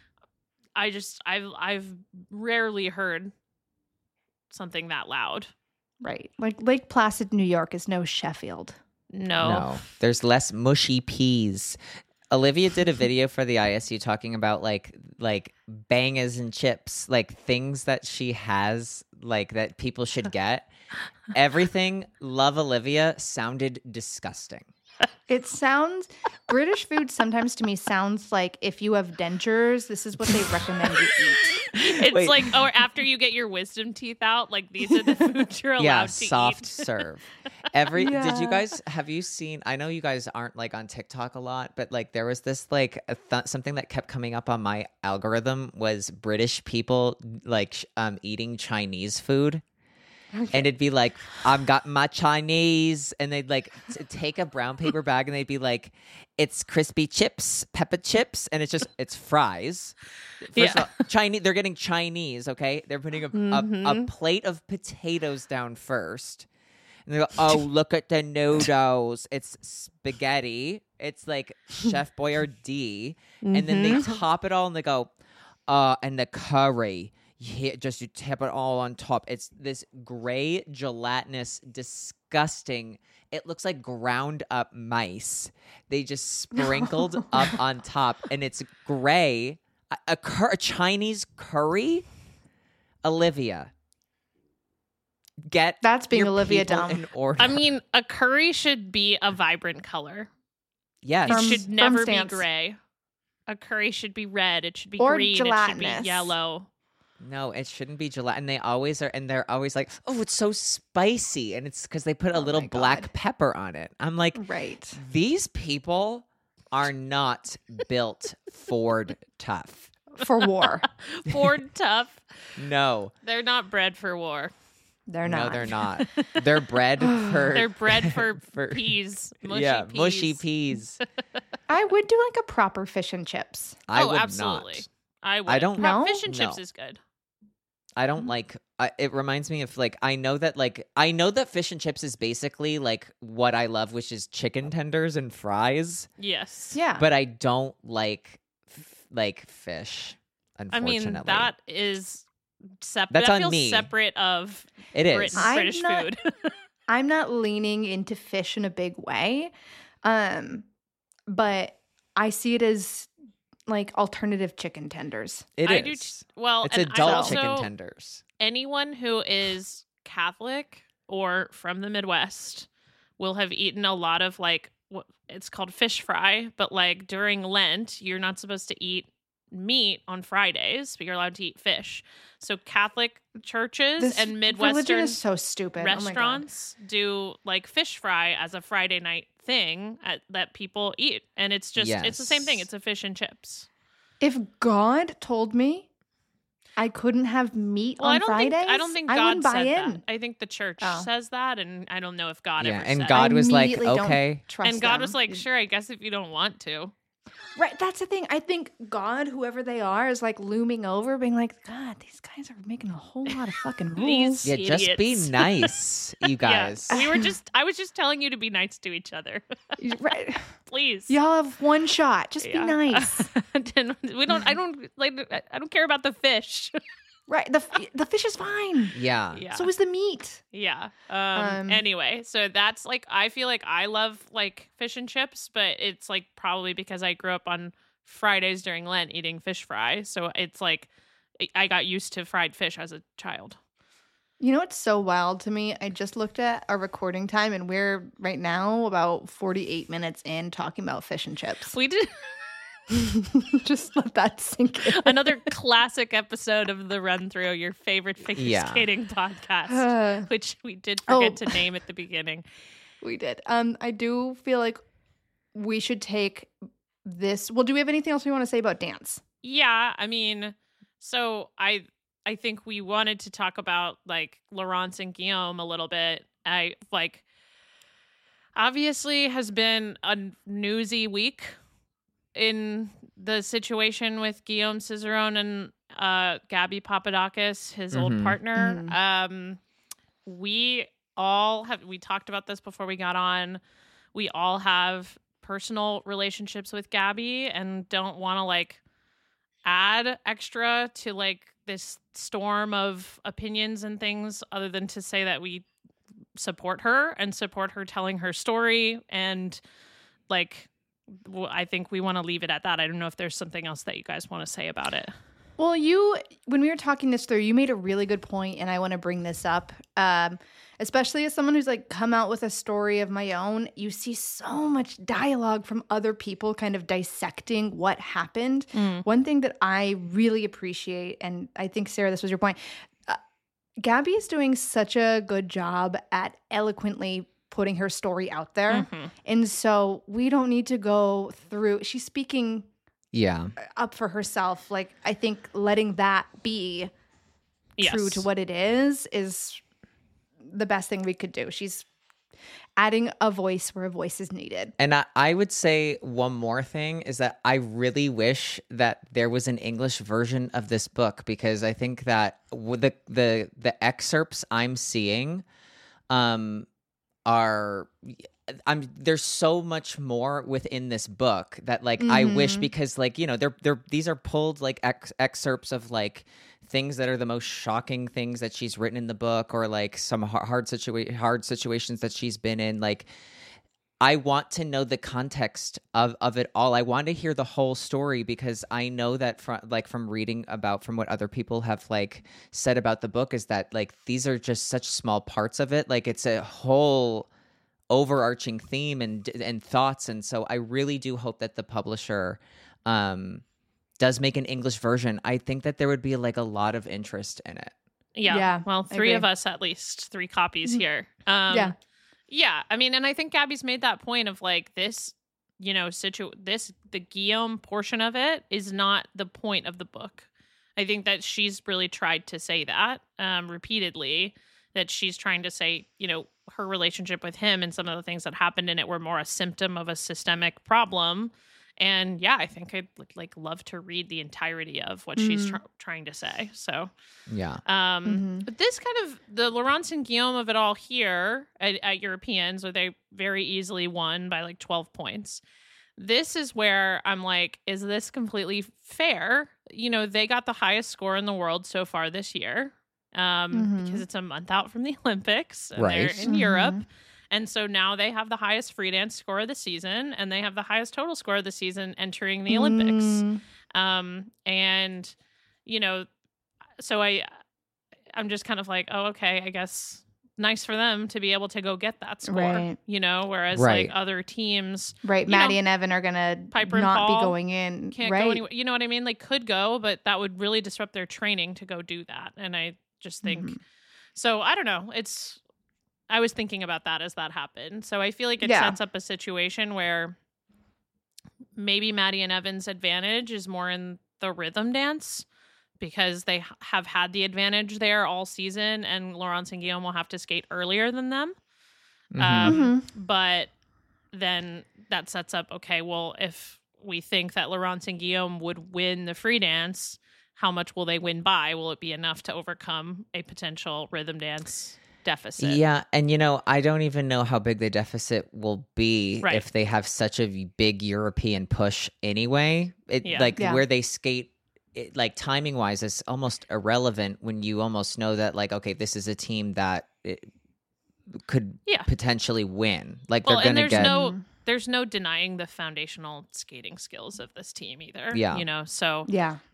I've rarely heard something that loud. Right. Like Lake Placid, New York is no Sheffield. No, there's less mushy peas. Olivia did a video for the ISU talking about like bangers and chips, like things that she has, like that people should get. Everything, love Olivia, sounded disgusting. It sounds British food sometimes to me sounds like if you have dentures, this is what they recommend you eat. It's Wait. like, or after you get your wisdom teeth out, like these are the foods you're allowed Yeah, to soft eat. serve. Did you Yeah. guys have you seen? I know you guys aren't like on TikTok a lot, but like there was this like something that kept coming up on my algorithm was British people like eating Chinese food. And it'd be like, I've got my Chinese. And they'd like take a brown paper bag and they'd be like, it's crispy chips, pepper chips. And it's fries. First of all, Chinese, they're getting Chinese, okay? They're putting a plate of potatoes down first. And they go, oh, look at the noodles. It's spaghetti. It's like Chef Boyardee. And then they top it all and they go, and the curry. You tap it all on top. It's this gray, gelatinous, disgusting. It looks like ground up mice. They just sprinkled up on top, and it's gray. A Chinese curry. Olivia, That's being your Olivia people dumb. in order. I mean, a curry should be a vibrant color. yes. It Firm- should never be stance. gray. A curry should be red. It should be Or green. It should gelatinous. be yellow. No, it shouldn't be gelatin. And they always are, and they're always like, "Oh, it's so spicy," and it's because they put a little my black God. pepper on it. I'm like, Right. these people are not built Ford tough. For war. Ford tough. No, They're not bred for war. They're no, not. they're not. They're bred for. They're bred for For- peas. Mushy yeah, peas. mushy peas. I would do like a proper fish and chips. I would absolutely. not. I would. I don't- No? Fish and chips No. is good. I don't like. It reminds me of like I know that fish and chips is basically like what I love, which is chicken tenders and fries. Yes. Yeah. But I don't like fish. I Unfortunately, mean, that is separate. That's that on feels me. separate of it is. British not- food. I'm not leaning into fish in a big way. But I see it as like alternative chicken tenders. It I is. do. Well, It's and adult I also, chicken tenders. anyone who is Catholic or from the Midwest will have eaten a lot of like what it's called fish fry, but like during Lent, you're not supposed to eat meat on Fridays, but you're allowed to eat fish. So Catholic churches This and religion Midwestern is so stupid. Oh my God. restaurants do like fish fry as a Friday night thing that people eat, and it's just it's the same thing. Yes. It's a fish and chips. If God told me I couldn't have meat Well, on Fridays, I don't think I God wouldn't buy said in. that. I think the church Oh. says that, and I don't know if God Yeah, ever and said God it. was like, immediately don't okay. trust And God them. was like, sure, I guess if you don't want to. Right, that's the thing. I think God, whoever they are, is like looming over, being like, God, these guys are making a whole lot of fucking rules. Yeah, just be Idiots. nice, you guys. Yeah, I was just telling you to be nice to each other. Right. Please. Y'all have one shot. Just Yeah. be nice. And I don't care about the fish. Right. The fish is fine. Yeah. Yeah. So is the meat. Yeah. Um, Anyway, so that's like, I feel like I love like fish and chips, but it's like probably because I grew up on Fridays during Lent eating fish fry. So it's like I got used to fried fish as a child. You know what's so wild to me? I just looked at our recording time, and we're right now about 48 minutes in talking about fish and chips. We did Just let that sink in. another classic episode of the Run Through, your favorite figure Yeah. skating podcast, Uh, which we did forget Oh. to name at the beginning. we did. I do feel like we should take this. Well, do we have anything else we want to say about dance? Yeah, I mean, so I think we wanted to talk about like Laurence and Guillaume a little bit. I like obviously has been a newsy week in the situation with Guillaume Cizeron and Gabby Papadakis, his old Mhm. partner. We talked about this before we got on. We all have personal relationships with Gabby and don't want to like add extra to like this storm of opinions and things other than to say that we support her and support her telling her story. And like, I think we want to leave it at that. I don't know if there's something else that you guys want to say about it. Well, when we were talking this through, you made a really good point, and I want to bring this up. Especially as someone who's like come out with a story of my own, you see so much dialogue from other people kind of dissecting what happened. One thing that I really appreciate, and I think, Sarah, this was your point, Gabby is doing such a good job at eloquently putting her story out there. And so we don't need to go through, she's speaking Yeah. up for herself. Like, I think letting that be true to what it is the best thing we could do. She's adding a voice where a voice is needed. And I would say one more thing is that I really wish that there was an English version of this book, because I think that the excerpts I'm seeing are there's so much more within this book that like I wish, because like, you know, these are pulled like excerpts of like things that are the most shocking things that she's written in the book, or like some hard situations that she's been in. Like, I want to know the context of it all. I want to hear the whole story, because I know that from reading from what other people have like said about the book, is that like these are just such small parts of it. Like, it's a whole overarching theme and thoughts. And so I really do hope that the publisher does make an English version. I think that there would be like a lot of interest in it. Yeah. Well, I 3 of agree. us at least, 3 copies here. Yeah. Yeah. I mean, and I think Gabby's made that point of like this, you know, the Guillaume portion of it is not the point of the book. I think that she's really tried to say that repeatedly, that she's trying to say, you know, her relationship with him and some of the things that happened in it were more a symptom of a systemic problem. And yeah, I think I'd like love to read the entirety of what she's trying to say. So Yeah. but this kind of the Laurence and Guillaume of it all here at Europeans, where they very easily won by like 12 points. This is where I'm like, is this completely fair? You know, they got the highest score in the world so far this year, because it's a month out from the Olympics, and Right. they're in Europe. And so now they have the highest free dance score of the season, and they have the highest total score of the season entering the Olympics. And, you know, so I'm just kind of like, oh, okay, I guess nice for them to be able to go get that score, Right. you know, whereas Right. like other teams Right. You Maddie know, and Evan are going to Piper and not Paul be going in. can't right. go anywhere. You know what I mean? Like could go, but that would really disrupt their training to go do that. And I just think, so I don't know. I was thinking about that as that happened. So I feel like it Yeah. sets up a situation where maybe Maddie and Evan's advantage is more in the rhythm dance because they have had the advantage there all season, and Laurence and Guillaume will have to skate earlier than them. But then that sets up, okay, well, if we think that Laurence and Guillaume would win the free dance, how much will they win by? Will it be enough to overcome a potential rhythm dance deficit? Yeah, and I don't even know how big the deficit will be if they have such a big European push anyway. Where they skate, timing wise, is almost irrelevant when you almost know that, like, okay, this is a team that could potentially win. Like, they're going to get. There's no denying the foundational skating skills of this team either. Yeah. So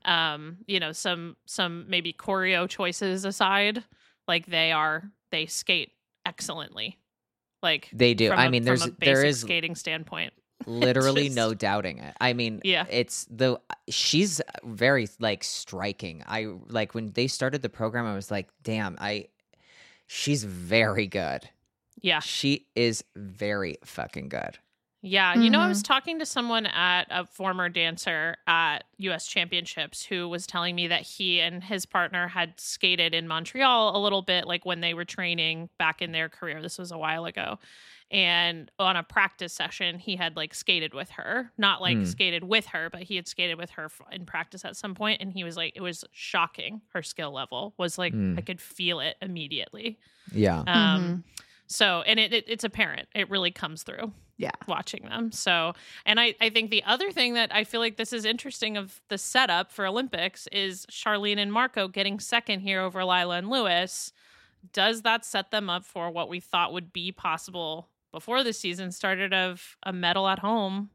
some maybe choreo choices aside, like they skate excellently. Like they do. There is skating standpoint. Literally no doubting it. I mean, she's very striking. I like when they started the program, I was like, damn, she's very good. Yeah. She is very fucking good. Yeah, I was talking to someone a former dancer at U.S. Championships who was telling me that he and his partner had skated in Montreal a little bit, like when they were training back in their career. This was a while ago. And on a practice session, he had skated with her, not skated with her, but he had skated with her in practice at some point. And he was like, it was shocking. Her skill level was I could feel it immediately. Yeah. So, and it's apparent. It really comes through. Yeah. Watching them. So, and I think the other thing that I feel like this is interesting of the setup for Olympics is Charlene and Marco getting second here over Lila and Lewis. Does that set them up for what we thought would be possible before the season started of a medal at home?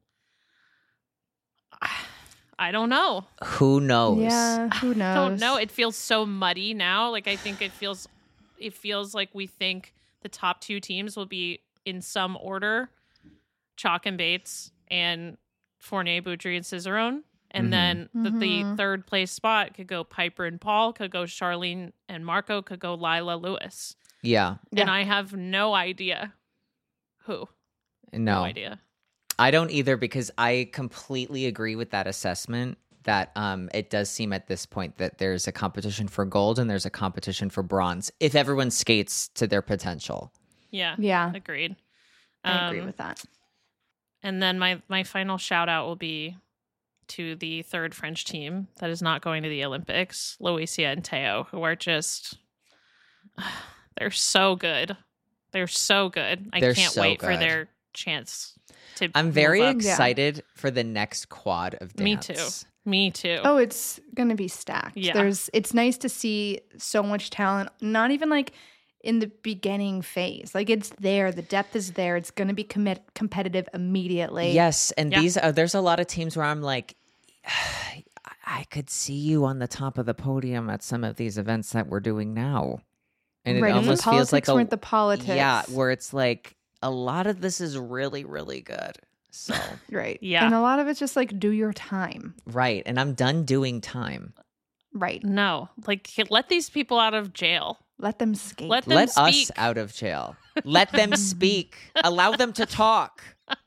I don't know. Who knows? Yeah, who knows? I don't know. It feels so muddy now. Like, I think it feels like we think the top two teams will be in some order. Chalk and Bates, and Fournier, Boudry, and Cizeron. And then the third place spot could go Piper and Paul, could go Charlene and Marco, could go Lila Lewis. Yeah. And I have no idea who. No idea. I don't either, because I completely agree with that assessment that it does seem at this point that there's a competition for gold and there's a competition for bronze if everyone skates to their potential. Yeah. Yeah. Agreed. I agree with that. And then my final shout out will be to the third French team that is not going to the Olympics, Loisia and Theo, who are just, they're so good. They're so good. I can't wait for their chance to I'm very excited for the next quad of dance. Me too. Oh, it's going to be stacked. Yeah. It's nice to see so much talent, not even in the beginning phase. It's there. The depth is there. It's going to be competitive immediately. Yes. And there's a lot of teams where I'm like, I could see you on the top of the podium at some of these events that we're doing now. And it almost feels like the politics. Yeah, where it's like a lot of this is really, really good. So right. Yeah. And a lot of it's just do your time. Right. And I'm done doing time. Right. No. Let these people out of jail. Let them skate. Let us out of jail. Let them speak. Allow them to talk.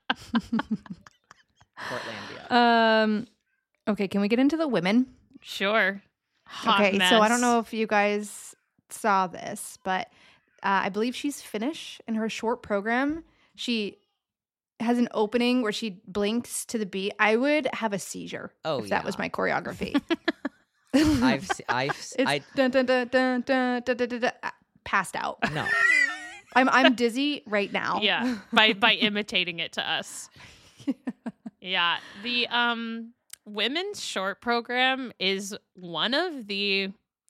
Portlandia. Okay, can we get into the women? Sure. Okay, so I don't know if you guys saw this, but I believe she's Finnish in her short program. She has an opening where she blinks to the beat. I would have a seizure if that was my choreography. Dun, dun, dun, dun, dun, dun, dun, dun, passed out. No. I'm dizzy right now. Yeah, by imitating it to us. Yeah, the women's short program is one of the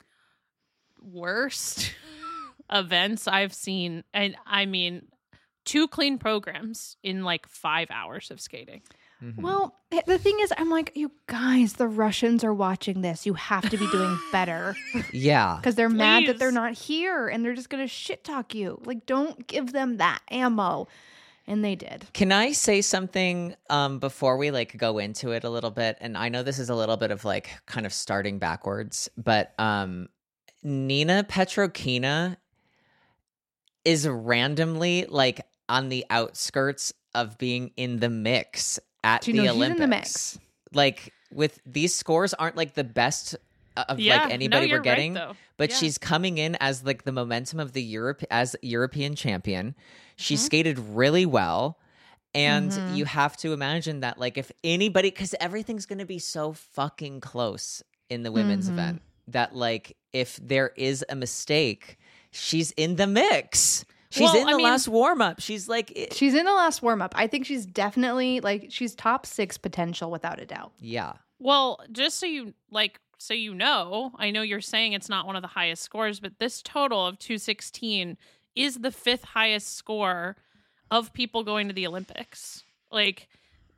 worst events I've seen, and I mean, 2 clean programs in 5 hours of skating. Mm-hmm. Well, the thing is, I'm like, you guys, the Russians are watching this. You have to be doing better. Yeah. Because they're mad that they're not here and they're just going to shit talk you. Don't give them that ammo. And they did. Can I say something before we go into it a little bit? And I know this is a little bit of kind of starting backwards, but Nina Petrokina is randomly on the outskirts of being in the mix at the Olympics. She's in the mix. with these scores aren't like the best of Yeah, like anybody no, we're you're getting, right, though. but Yeah. she's coming in as like the momentum of the European champion. She Mm-hmm. skated really well. And Mhm. you have to imagine that, like, if anybody, because everything's going to be so fucking close in the women's Mhm. event, that, like, if there is a mistake, she's in the mix. She's Well, in I the mean- last warm up. She's like, She's in the last warm up. I think she's definitely like she's top 6 potential without a doubt. yeah. Well, just so you know, I know you're saying it's not one of the highest scores, but this total of 216 is the 5th highest score of people going to the Olympics. Like,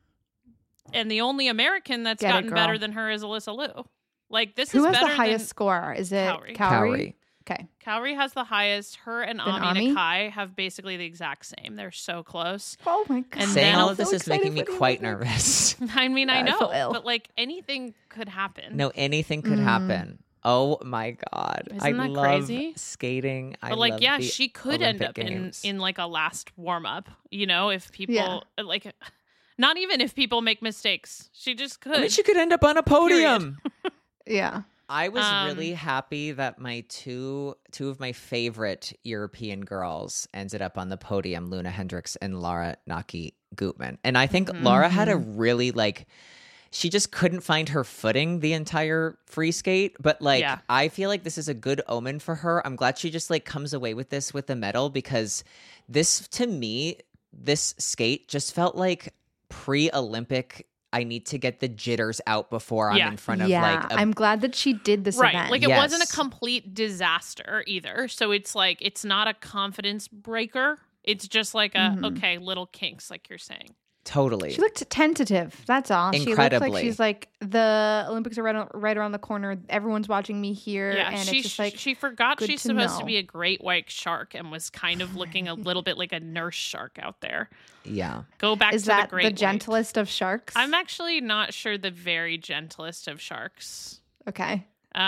and the only American that's Get it, gotten better girl. than her is Alyssa Liu. Like, this Who is has better the highest than score? Is it Cowrie. Cowrie? Okay. Cowrie has the highest. Her and Then Ami Ami? Nakai have basically the exact same. They're so close. Oh my god. And Saying then all I'm of this so is making me excited for the quite Olympics. nervous. I mean, I I know, feel ill. but like anything could happen. No, anything could happen. Oh my God. I Isn't that love crazy? skating. I But like, love yeah, the she could end Olympic up Games. in like a last warm up. You know, if people Yeah. like, not even if people make mistakes, she just could. I mean, she could end up on a podium. Yeah. I was Um, really happy that my two of my favorite European girls ended up on the podium, Luna Hendricks and Laura Naki Gutman. And I think Laura had a really like she just couldn't find her footing the entire free skate, but like Yeah. I feel like this is a good omen for her. I'm glad she just like comes away with this with a medal, because this to me this skate just felt like pre-Olympic. I need to get the jitters out before I'm Yeah. in front of Yeah. like a I'm glad that she did this right. event. Like it wasn't a Yes. complete disaster either. So it's like it's not a confidence breaker. It's just like a okay, little kinks, like you're saying. totally. She looked tentative. That's all. She looks Incredibly. like she's like the Olympics are right around the corner. Everyone's watching me here, Yeah, and she it's just like she forgot good she's to supposed to know. be a great white shark and was kind of looking a little bit like a nurse shark out there. Yeah. Go back is to that the great the white. gentlest of sharks? I'm actually not sure the very gentlest of sharks. okay.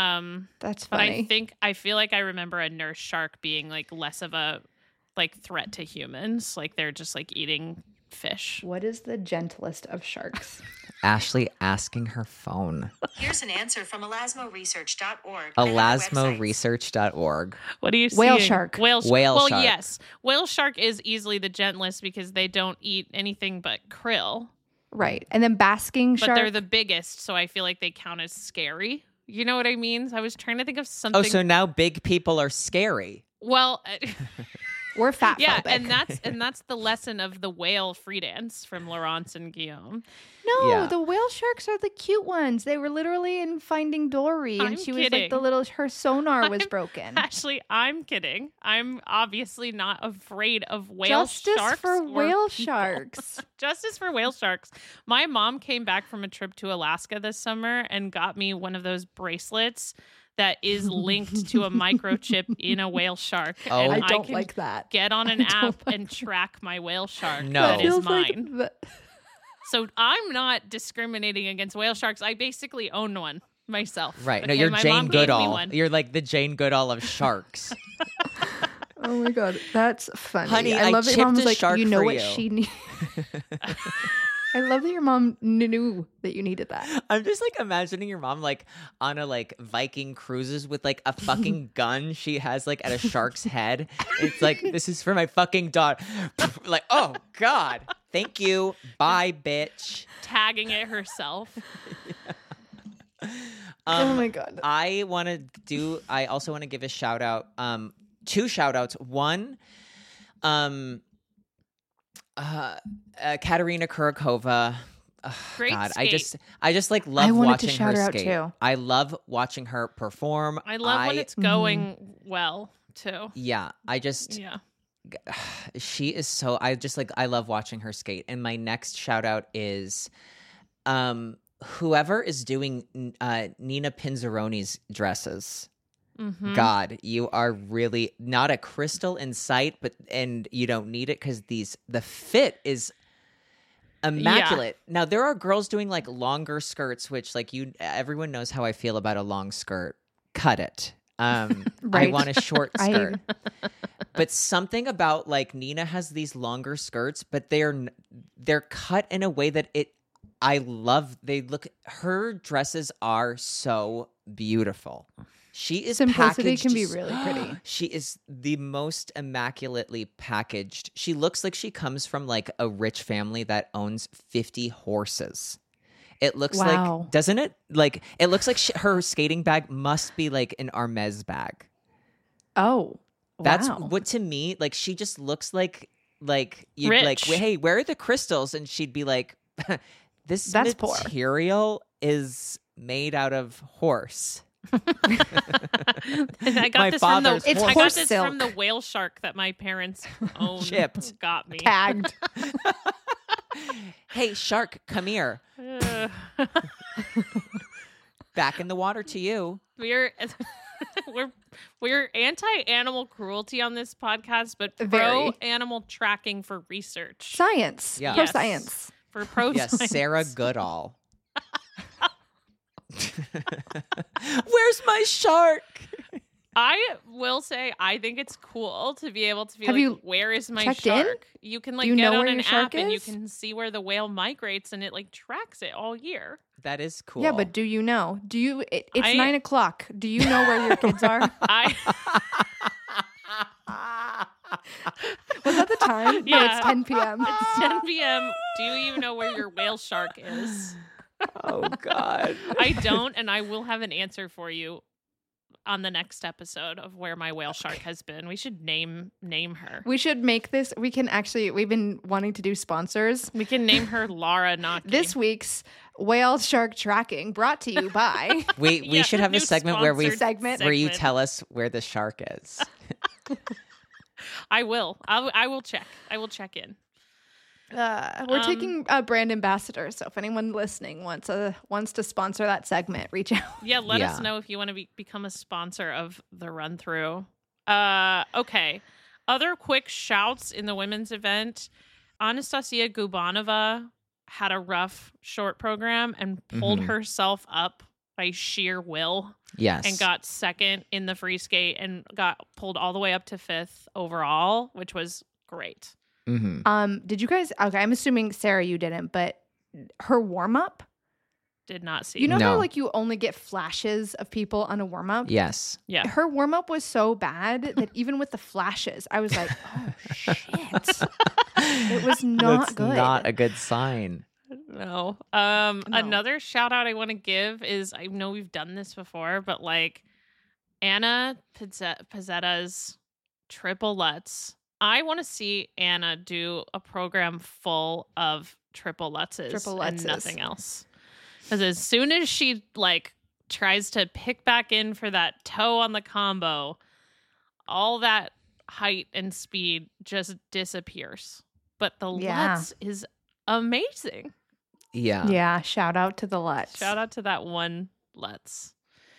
That's But funny. I feel like I remember a nurse shark being like less of a like threat to humans. Like they're just like eating fish. What is the gentlest of sharks? Ashley asking her phone. Here's an answer from elasmoresearch.org. and other websites. Elasmoresearch.org. What do you Whale seeing? shark. Whale Whale shark. yes. Whale shark is easily the gentlest because they don't eat anything but krill. Right. And then basking But shark. they're the biggest, so I feel like they count as scary. You know what I mean? I was trying to think of something. Oh, so now big people are scary. well, We're fat yeah, phobic. and that's the lesson of the whale free dance from Laurence and Guillaume. No, Yeah. the whale sharks are the cute ones. They were literally in Finding Dory, I'm and she was like kidding. the little. Her sonar was I'm- broken. Actually, I'm kidding. I'm obviously not afraid of whale Justice sharks. for or whale people. sharks. Justice for whale sharks. My mom came back from a trip to Alaska this summer and got me one of those bracelets that is linked to a microchip in a whale shark. Oh. and I don't can like that. Get on an I don't app like and track my whale shark. No. That is Feels like mine. the- So I'm not discriminating against whale sharks. I basically own one myself. Right. No, Okay, you're my Jane mom gave me Goodall. one. You're like the Jane Goodall of sharks. Oh my god, that's funny. Honey, I I love that your mom chipped was a like, shark you know for what you. she needs. I love that your mom knew that you needed that. I'm just like imagining your mom like on a like Viking cruises with like a fucking gun she has like at a shark's head. It's like, this is for my fucking daughter. Like, oh God. Thank you. Bye, bitch. Tagging it herself. Oh my god. I also want to give a shout out, two shout outs. One, Katerina Kurakova. Ugh, Great God, skate. I just like I love wanted to watching shout her her out, skate. too. I love watching her perform. I love when it's going well too. Yeah, I just Yeah. she is so I love watching her skate. And my next shout out is whoever is doing Nina Pinzeroni's dresses. Mhm. God, you are really not a crystal in sight, and you don't need it because the fit is immaculate. Now there are girls doing like longer skirts, which like everyone knows how I feel about a long skirt. Cut it. I Right. want a short I- skirt. But something about like Nina has these longer skirts, but they're cut in a way that her dresses are so beautiful. She is Simplicity packaged can be really pretty. She is the most immaculately packaged. She looks like she comes from like a rich family that owns 50 horses. It looks Wow. like, doesn't it? Like, it looks like her skating bag must be like an Hermes bag. Oh, That's wow. what, to me, like, she just looks like you'd be Rich. like, hey, where are the crystals? And she'd be like, this That's poor. material is made out of horse. And I got My this from the father's It's I got horse this silk. from the whale shark that my parents owned. Chipped. Got me. Tagged. Hey, shark, come here. Ugh. Back in the water to you. we're anti-animal cruelty on this podcast, but Very. pro-animal tracking for research. Science. Yeah. Pro Yes. science. For pro Yes, science. Sarah Goodall. Where's my shark? I will say I think it's cool to be able to be Have like, you where is my checked in? shark? You can like you get know on where an your shark app and you is? can see where the whale migrates and it like tracks it all year. That is cool. Yeah, but do you know? Do you? It's I- 9:00. Do you know where your kids are? I Was that the time? No, Yeah. it's 10 p.m. It's 10 p.m. Do you even know where your whale shark is? Oh God. I don't, and I will have an answer for you on the next episode of where my whale shark has been. We should name her. We should make this. We can actually. We've been wanting to do sponsors. We can name her Laura Naki. This week's whale shark tracking brought to you by. We Yeah, should have a new segment where we sponsored Segment. where you segment. tell us where the shark is. I will. I will check. I will check in. We're taking brand ambassadors. So if anyone listening wants to sponsor that segment, reach out. Yeah, let us Yeah. know if you want to become a sponsor of the run through. Okay. Other quick shouts in the women's event. Anastasia Gubanova had a rough short program and pulled Mhm. herself up by sheer will Yes. and got second in the free skate and got pulled all the way up to fifth overall, which was great. Mm-hmm. Did you guys? Okay, I'm assuming Sarah, you didn't, but her warm up. Did not see. You know No. how like you only get flashes of people on a warm up. Yes. Yeah. Her warm up was so bad that even with the flashes, I was like, oh shit, it was not That's good. not a good sign. No. Another shout out I want to give is I know we've done this before, but like Anna Pizzetta's Triple Lutz. I want to see Anna do a program full of Triple Lutzes Triple and Lutzes. nothing else. Because as soon as she like tries to pick back in for that toe on the combo, all that height and speed just disappears. But the Yeah. Lutz is amazing. Yeah. Yeah, shout out to the Lutz. Shout out to that one Lutz.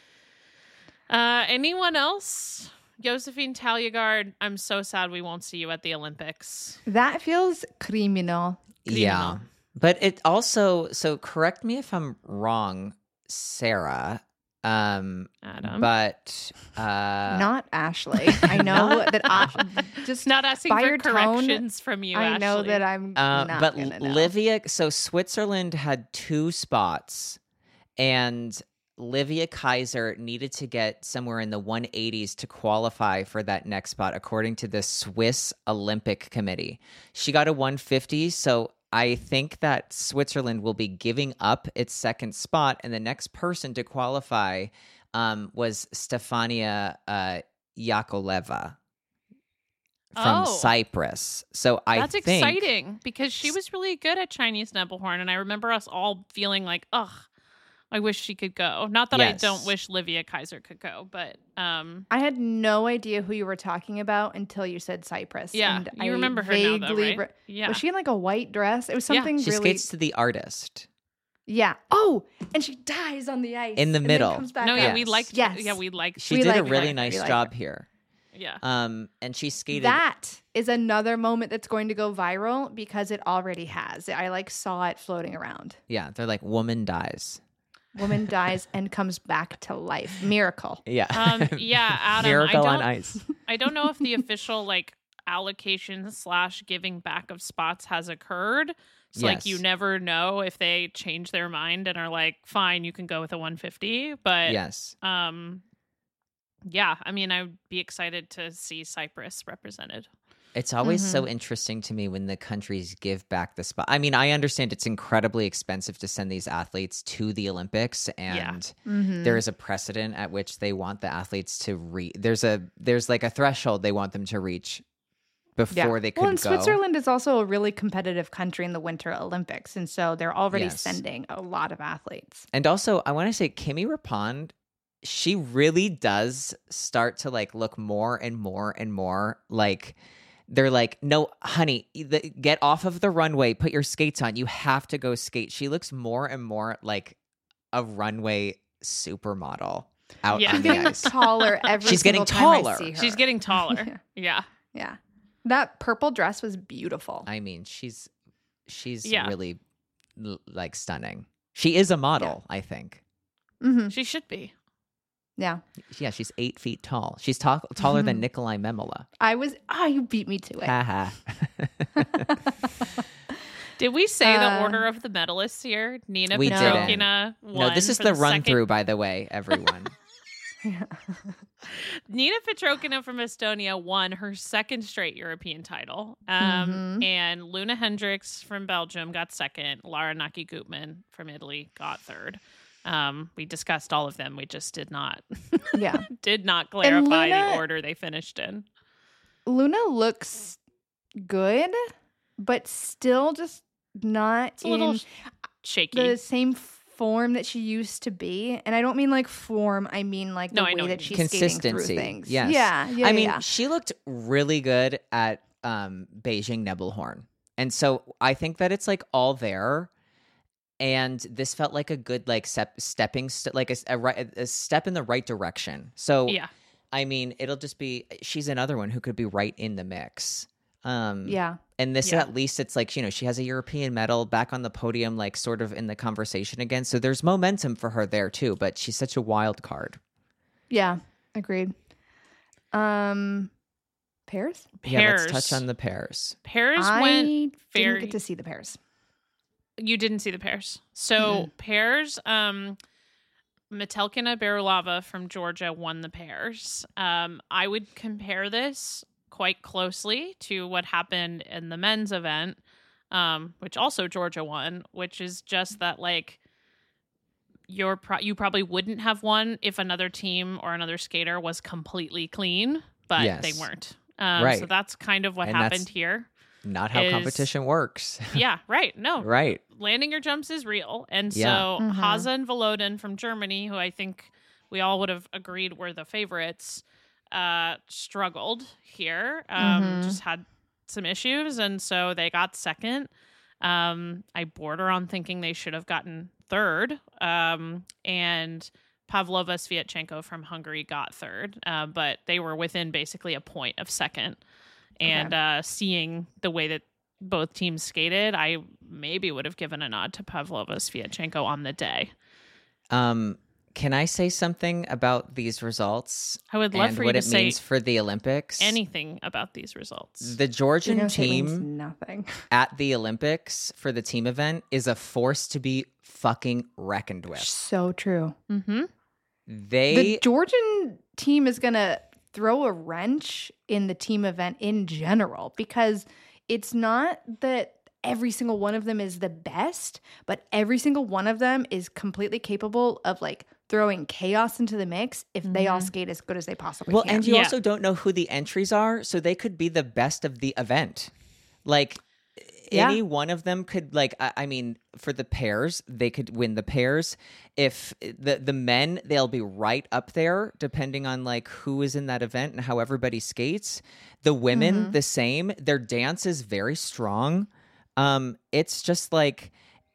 Anyone else? Josephine Taljagaard, I'm so sad we won't see you at the Olympics. That feels criminal. Yeah. Criminal. But it also, so correct me if I'm wrong, Sarah. Adam. But Not Ashley. I know that I just Not asking by for your tone, corrections from you, I know Ashley. that I'm not but gonna know. Livia, so Switzerland had 2 spots, and Livia Kaiser needed to get somewhere in the 180s to qualify for that next spot, according to the Swiss Olympic Committee. She got a 150, so I think that Switzerland will be giving up its second spot, and the next person to qualify was Stefania Yakovleva from Oh. Cyprus. So I That's think exciting because she was really good at Chinese Nebelhorn, and I remember us all feeling like, ugh, I wish she could go. Not that I Yes. don't wish Livia Kaiser could go, but I had no idea who you were talking about until you said Cyprus. yeah, and you I remember her now, though, vaguely right? Yeah. Was she in like a white dress? It was Yeah. something she really. skates to the artist. Yeah. Oh, and she dies on the ice In the and then middle. comes back no, yeah, up. we liked. Yes. Yeah, we liked. She We did a like really her. nice We like job her. here. Yeah. And she skated. That is another moment that's going to go viral because it already has. I like saw it floating around. Yeah, they're like, woman dies. Woman dies and comes back to life. Miracle. Yeah. Yeah, Adam. Miracle I on don't, ice. I don't know if the official like allocation / giving back of spots has occurred. So like you Yes. never know if they change their mind and are like, fine, you can go with a 150. But Yes. yeah, I mean, I would be excited to see Cyprus represented. It's always so Mm-hmm. interesting to me when the countries give back the spot. I mean, I understand it's incredibly expensive to send these athletes to the Olympics, and Mm-hmm. there is a precedent at which they want the athletes to reach. There's like a threshold they want them to reach before they could Well, and go. Switzerland is also a really competitive country in the Winter Olympics, and so they're already Yes. sending a lot of athletes. And also, I want to say Kimi Rapond, she really does start to like look more and more and more like they're like, no, honey, get off of the runway, put your skates on. You have to go skate. She looks more and more like a runway supermodel out Yeah. on She's the getting ice. taller every She's getting single time taller. I see her. She's getting taller. Yeah. Yeah. That purple dress was beautiful. I mean, she's Yeah. really like stunning. She is a model, I think. Mm-hmm. She should be. Yeah. Yeah, she's 8 feet tall. She's taller than Nikolai Memola. You beat me to it. Haha. Did we say the order of the medalists here? Nina We Petrokina won. No, this is for the run second- through, by the way, everyone. Nina Petrokina from Estonia won her second straight European title. And Luna Hendricks from Belgium got second. Lara Naki Gutman from Italy got third. We discussed all of them. We just did not Yeah. clarify the Luna- order they finished in. Luna looks good, but still just not It's a little in shaky. the same form that she used to be. And I don't mean like form, I mean like the No, I know way what that you she's skating through Consistency. things. Yes. Yeah. I mean, yeah. she looked really good at Beijing Nebelhorn. And so I think that it's like all there. And this felt like a good like stepping like a step in the right direction. So yeah. I mean, it'll just be she's another one who could be right in the mix. Yeah. And this Yeah. at least it's like, you know, she has a European medal back on the podium, like sort of in the conversation again. So there's momentum for her there too, but she's such a wild card. Yeah. Agreed. Pairs? Yeah, let's Pairs. touch on the pairs. Pairs I went didn't very. get to see the pairs. You didn't see the pairs. So pairs, Metelkina Berulava from Georgia won the pairs. I would compare this quite closely to what happened in the men's event, which also Georgia won, which is just that like you probably wouldn't have won if another team or another skater was completely clean, but Yes. they weren't. Right. So that's kind of what And happened that's- here. Not how Is- competition works. Yeah, right. No, Right. landing your jumps is real. And Yeah. so Haza and Volodin from Germany, who I think we all would have agreed were the favorites, struggled here, just had some issues. And so they got second. I border on thinking they should have gotten third. And Pavlova Sviatchenko from Hungary got third. But they were within basically a point of second. And seeing the way that both teams skated, I maybe would have given a nod to Pavlova Sviatchenko on the day. Can I say something about these results? I would love and for you what to it say means for the Olympics. anything about these results. The Georgian You're gonna say it means team nothing. at the Olympics for the team event is a force to be fucking reckoned with. So true. Mm-hmm. They The Georgian team is going to throw a wrench in the team event in general because it's not that every single one of them is the best, but every single one of them is completely capable of like throwing chaos into the mix if they all skate as good as they possibly well, can. and you Yeah. also don't know who the entries are, so they could be the best of the event. Like Yeah. any one of them could like I mean for the pairs they could win the pairs. If the men they'll be right up there depending on like who is in that event and how everybody skates. The women the same. Their dance is very strong. It's just like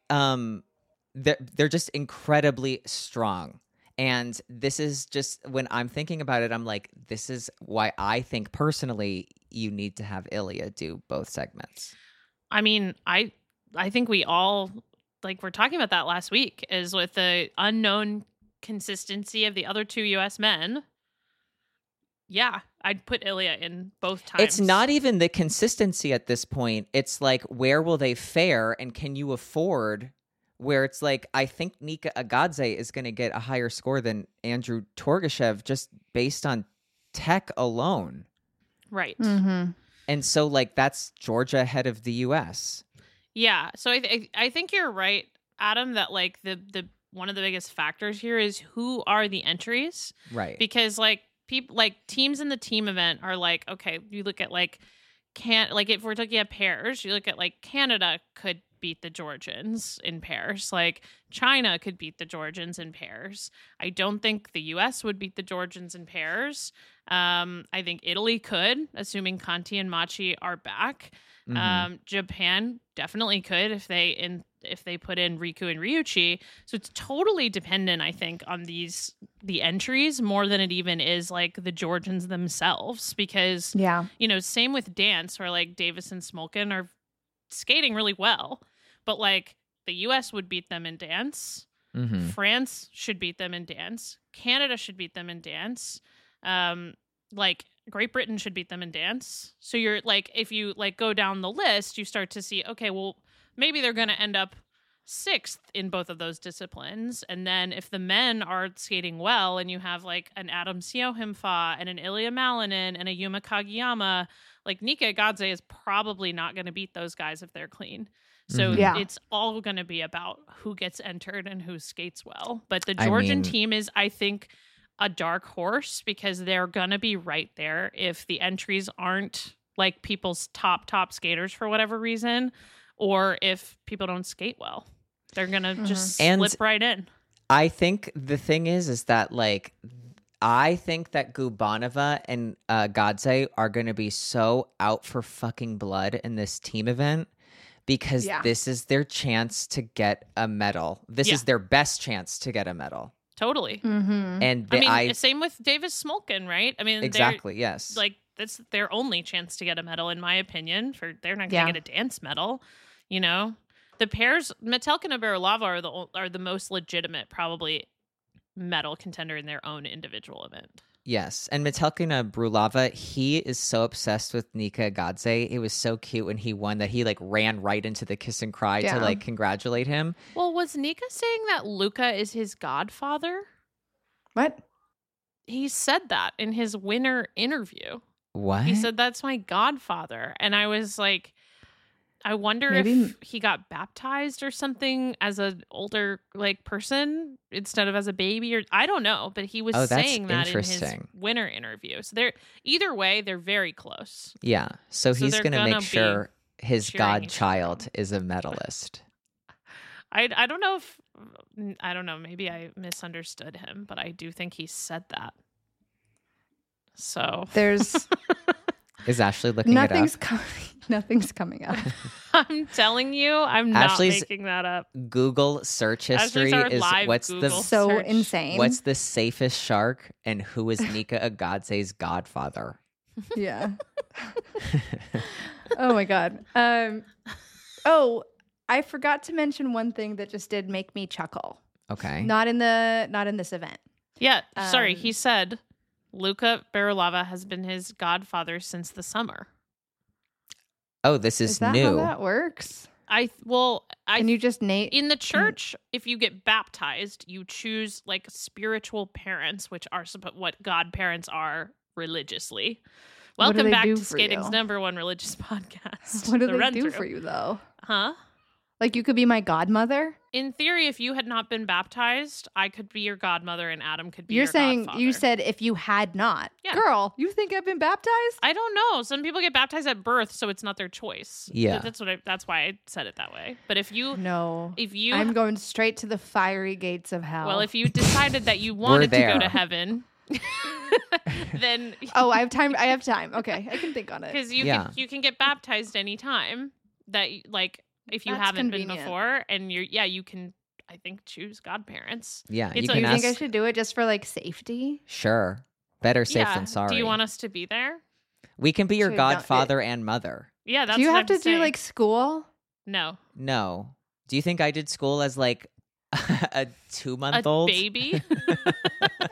they're just incredibly strong. And this is just when I'm thinking about it, I'm like, this is why I think personally you need to have Ilya do both segments. I mean, I think we all like we're talking about that last week is with the unknown consistency of the other two U.S. men. yeah, I'd put Ilya in both times. It's not even the consistency at this point. It's like, where will they fare, and can you afford? Where it's like, I think Nika Agadze is going to get a higher score than Andrew Torgashev just based on tech alone. right. Mm-hmm. And so, like, that's Georgia ahead of the U.S. Yeah, so I think you're right, Adam, that like the one of the biggest factors here is who are the entries, Right. because like people like teams in the team event are like, okay, you look at like if we're looking at pairs, you look at like Canada could beat the Georgians in pairs, like China could beat the Georgians in pairs. I don't think the U.S. would beat the Georgians in pairs. I think Italy could, assuming Conti and Machi are back. Mhm. Japan definitely could if they put in Riku and Ryuichi. So it's totally dependent, I think, on the entries more than it even is like the Georgians themselves. Because Yeah. same with dance, where like Davis and Smolkin are skating really well, but like the U.S. would beat them in dance. Mhm. France should beat them in dance. Canada should beat them in dance. Like Great Britain should beat them in dance. So you're like, if you like go down the list, you start to see, okay, well, maybe they're going to end up 6th in both of those disciplines. And then if the men are skating well and you have like an Adam Siohimfa and an Ilya Malinin and a Yuma Kagiyama, like Nika Agadze is probably not going to beat those guys if they're clean. So Mhm. Yeah. it's all going to be about who gets entered and who skates well. But the I Georgian mean- team is, I think, a dark horse because they're going to be right there if the entries aren't like people's top skaters for whatever reason, or if people don't skate well. They're going to just And- slip right in. I think the thing is that, like, I think that Gubanova and Godze are going to be so out for fucking blood in this team event because Yeah. this is their chance to get a medal. This Yeah. is their best chance to get a medal. Totally. Mm-hmm. And I mean, same with Davis Smolkin, right? I mean, exactly, yes. like that's their only chance to get a medal, in my opinion. They're not going to Yeah. get a dance medal, The pairs, Metelkin and Berilava are the most legitimate, probably medal contender in their own individual event. Yes, and Metelkina Brulava, he is so obsessed with Nika Agadze. It was so cute when he won that he like ran right into the kiss and cry Yeah. to like congratulate him. Well, was Nika saying that Luca is his godfather? What? He said that in his winner interview. What? He said, "That's my godfather," and I was like, I wonder Maybe- if he got baptized or something as an older like person instead of as a baby, or I don't know, but he was Oh, that's saying that in his interesting. winner interview. So they're either way, they're very close. Yeah, so So he's they're going to gonna make be sure his cheering each other godchild on. is a medalist. I don't know if I don't know, maybe I misunderstood him, but I do think he said that. So There's Is Ashley looking it up? nothing's coming up. I'm telling you, I'm not Ashley's- making that up. Google search history our is live what's Google the So search. insane. what's the safest shark and who is Nika Agadze's godfather? Yeah. Oh my god. Oh, I forgot to mention one thing that just did make me chuckle. Okay. Not in this event. Yeah, sorry, Um, he said Luca Berilava has been his godfather since the summer. Oh, this is that new. how that works? I Can you just name in the church, if you get baptized, you choose like spiritual parents, which are what godparents are religiously. What do Welcome they back do to for Skating's you? #1 religious podcast. What do The they Run do Through. for you though? Huh? Like you could be my godmother? In theory, if you had not been baptized, I could be your godmother and Adam could be You're your saying godfather. you said if you had not. Yeah. Girl, you think I've been baptized? I don't know. Some people get baptized at birth, so it's not their choice. Yeah. That's why I said it that way. But if you No. I'm I'm going straight to the fiery gates of hell. well, if you decided that you wanted to go there. to heaven, then Oh, I have time. I have time. Okay, I can think on it. because Yeah. you can get baptized anytime that like if you That's haven't convenient. been before, and you can I think choose godparents. Yeah, It's you a- can Do you ask. think I should do it just for like safety? Sure. Better safe Yeah. than sorry. Do you want us to be there? We can be your Dude, don't- godfather and mother. Yeah, that's do you what have I'm to do saying. like school? no No. Do you think I did school as like a a 2-month-old? baby?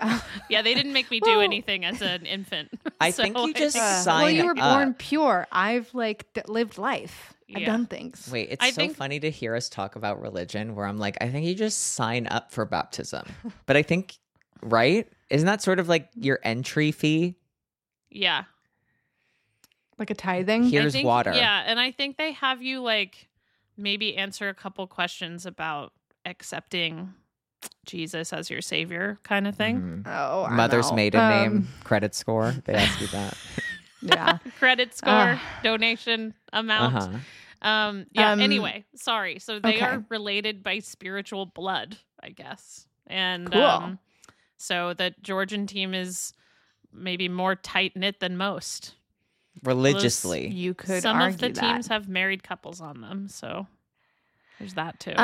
Yeah, they didn't make me do anything as an infant. I So think you just well, sign you were up. born pure. I've like lived life. I've Yeah. done things. Wait, it's I so think- funny to hear us talk about religion where I'm like, I think you just sign up for baptism. But I think, right? Isn't that sort of like your entry fee? Yeah. Like a tithing. I Here's think- water. Yeah, and I think they have you like maybe answer a couple questions about accepting Jesus as your savior kind of thing. Mhm. Oh, I Mother's know. maiden name, credit score. They ask you that. Yeah. Credit score, donation amount. Uh-huh. Anyway, sorry. So they okay. are related by spiritual blood, I guess. And Cool. so the Georgian team is maybe more tight knit than most. Religiously. You could Some argue of the that. teams have married couples on them, so there's that too.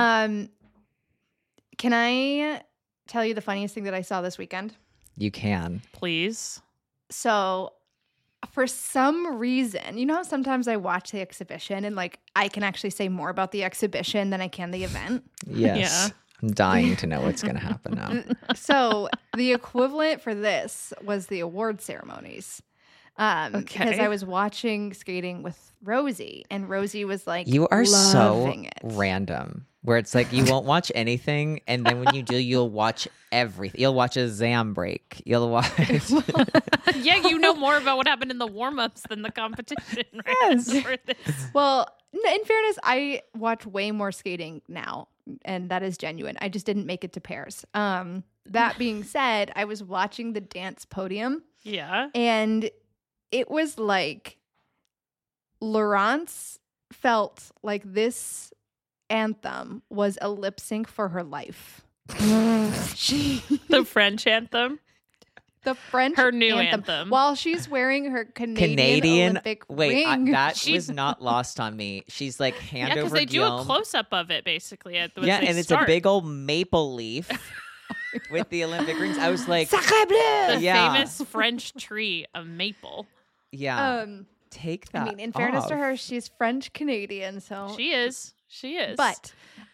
Can I tell you the funniest thing that I saw this weekend? You can. Please. So, for some reason, you know how sometimes I watch the exhibition and like I can actually say more about the exhibition than I can the event? Yes. I'm dying to know what's going to happen now. So, the equivalent for this was the award ceremonies. Because Okay. I was watching skating with Rosie, and Rosie was like, You are so loving it. random. Where it's like you won't watch anything, and then when you do, you'll watch everything. You'll watch a Zam break. You'll watch. Yeah, you know more about what happened in the warm-ups than the competition, right? Yes. For this. Well, in fairness, I watch way more skating now, and that is genuine. I just didn't make it to pairs. That being said, I was watching the dance podium, Yeah. and it was like Laurence felt like this anthem was a lip sync for her life. She, The French anthem. the French Her new anthem. while she's wearing her Canadian Olympic Wait, ring. that She- was not lost on me. She's like hand Yeah, because over they do a Guillaume. close-up of it basically. As Yeah, they and it's start. a big old maple leaf with the Olympic rings. I was like, Sacré bleu! the Yeah. famous French tree of maple. yeah, take that. I mean, in fairness to off. her, she's French Canadian, so She is. She is. But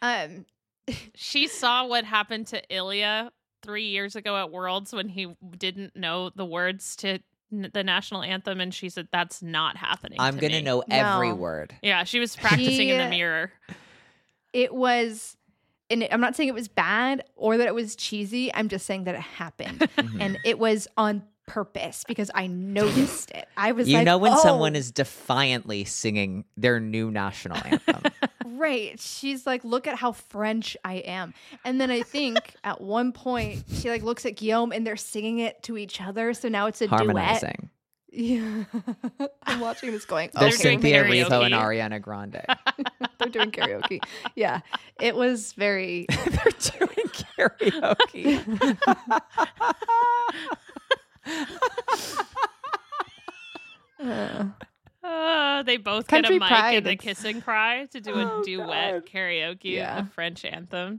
she saw what happened to Ilya 3 years ago at Worlds when he didn't know the words to the national anthem, and she said, "That's not happening." I'm to gonna me." know every No. word. Yeah, she was practicing in the mirror. it was. And I'm not saying it was bad or that it was cheesy. I'm just saying that it happened, Mm-hmm. and it was on purpose because I noticed it. I was You like, know when "Oh, someone is defiantly singing their new national anthem. right." She's like, "Look at how French I am." And then I think at one point she like looks at Guillaume and they're singing it to each other. So now it's a duet. Harmonizing. Yeah, I'm watching this going. They're They're doing Cynthia karaoke. Erivo and Ariana Grande. They're doing karaoke. Yeah, it was very. They're doing karaoke. They both get a Country mic pride, and the it's- kiss and cry to do a Oh, duet God. karaoke Yeah. of the French anthem.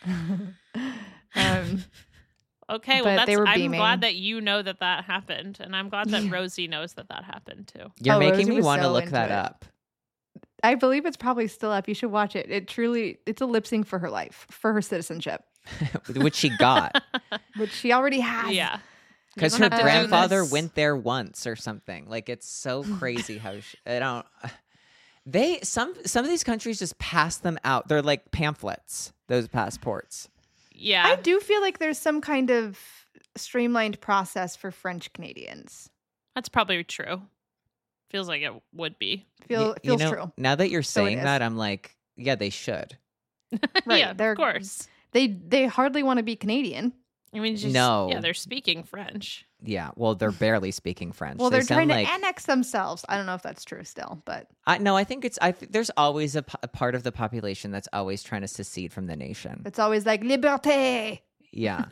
Um, Okay, well, But they were I'm beaming. glad that you know that that happened, and I'm glad that Rosie knows that that happened too. You're Oh, making Rosie me was want to so look into that it. up. I believe it's probably still up. You should watch it. It's a lip sync for her life, for her citizenship, Which she got which she already has. Yeah, because You her don't have to do grandfather this. went there once or something. Like it's so crazy how I don't. Some of these countries just pass them out. They're like pamphlets. Those passports. yeah. I do feel like there's some kind of streamlined process for French Canadians. That's probably true. Feels like it would be. You Feels know, true. Now that you're So it saying is. that, I'm like, yeah, they should. Right, Yeah, they're- of course. They hardly want to be Canadian. I mean, just, No. Yeah, they're speaking French. Yeah, well, they're barely speaking French. Well, They they're trying sound to like, annex themselves. I don't know if that's true still, but No, I think it's. There's always a part of the population that's always trying to secede from the nation. it's always like liberté. Yeah.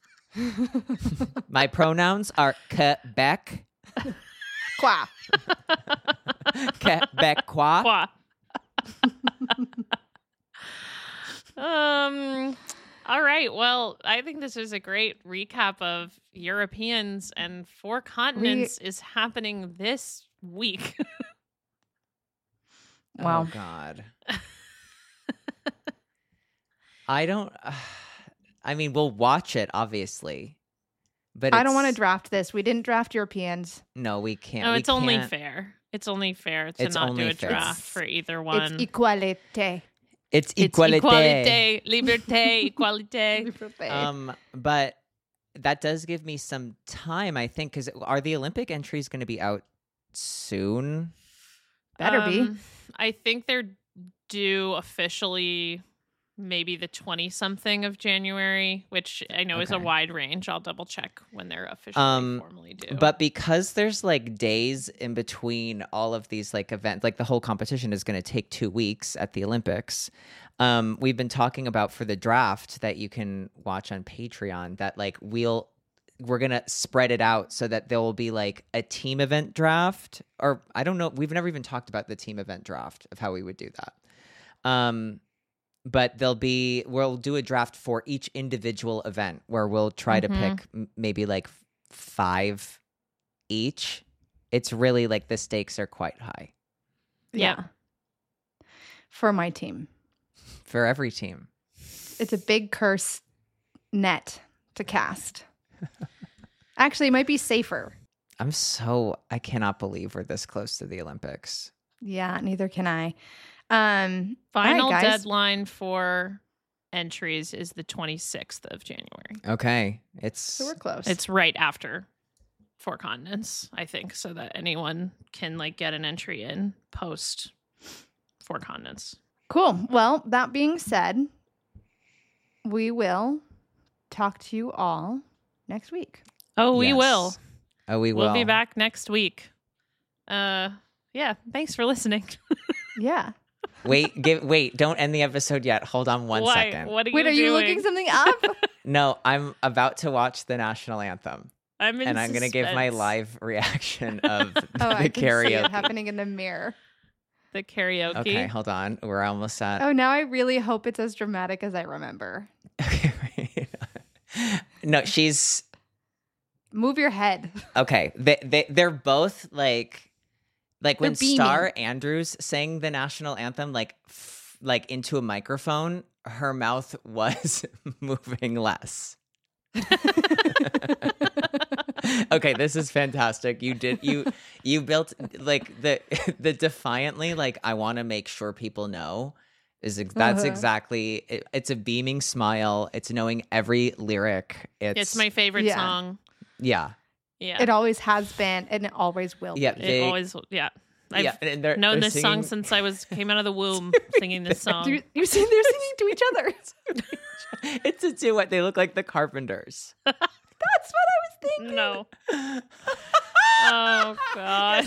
My pronouns are Quebec, Quoi? Quebecois. Qua. All right. Well, I think this is a great recap of Europeans and 4 continents is happening this week. Wow. Oh God. I don't. I mean, we'll watch it, obviously, but I don't want to draft this. We didn't draft Europeans. No, we can't. No, we it's only can't. fair. It's only fair to It's not do only a fair. draft for either one. It's equalite. It's It's equalite. equalite, liberté, equalite. But that does give me some time, I think, because are the Olympic entries going to be out soon? Better be. I think they're due officially maybe the 20-something of January, which I know is a Okay. wide range. I'll double check when they're officially formally due. But because there's like days in between all of these like events, like the whole competition is going to take 2 weeks at the Olympics. We've been talking about for the draft that you can watch on Patreon that like we're going to spread it out so that there will be like a team event draft, or I don't know. We've never even talked about the team event draft of how we would do that. But we'll do a draft for each individual event where we'll try to pick maybe like 5 each. It's really like the stakes are quite high yeah. For my team. for every team. It's a big curse net to cast. Actually, it might be safer. I cannot believe we're this close to the Olympics. Yeah, neither can I. Final all right, guys. deadline for entries is the 26th of January. Okay. So we're close. It's right after Four Continents, I think, so that anyone can like get an entry in post Four Continents. cool. Well, that being said, we will talk to you all next week. Oh, we Yes. will. Oh, we will. We'll be back next week. Yeah, thanks for listening. Yeah. Wait, don't end the episode yet. Hold on one Why? second. What are Wait, you are doing? you looking something up? No, I'm about to watch the national anthem. I'm in And I'm going to give my suspense. live reaction of Oh, I the can see it karaoke. happening in the mirror. The karaoke. Okay, hold on. We're almost at. Oh, now I really hope it's as dramatic as I remember. Okay, wait. No, she's Move your head. okay. They're both like when beaming. Star Andrews sang the national anthem, like into a microphone, her mouth was moving less. Okay, this is fantastic. You built like the defiantly like I want to make sure people know that's exactly it's a beaming smile. It's knowing every lyric. It's my favorite Yeah. song. Yeah. Yeah. It always has been, and it always will Yeah, be. It always, I've and they're known this song singing- since I came out of the womb singing this song. You see, they're singing to each other. It's a duet. They look like the Carpenters. That's what I was thinking. No. Oh, God.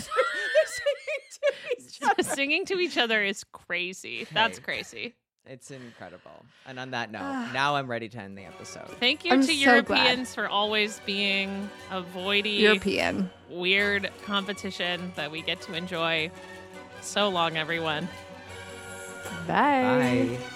Singing to each other is crazy. That's crazy. It's incredible. And on that note, now I'm ready to end the episode. Thank you I'm to so Europeans for always being a voidy, European. weird competition that we get to enjoy. So long, everyone. Bye. Bye.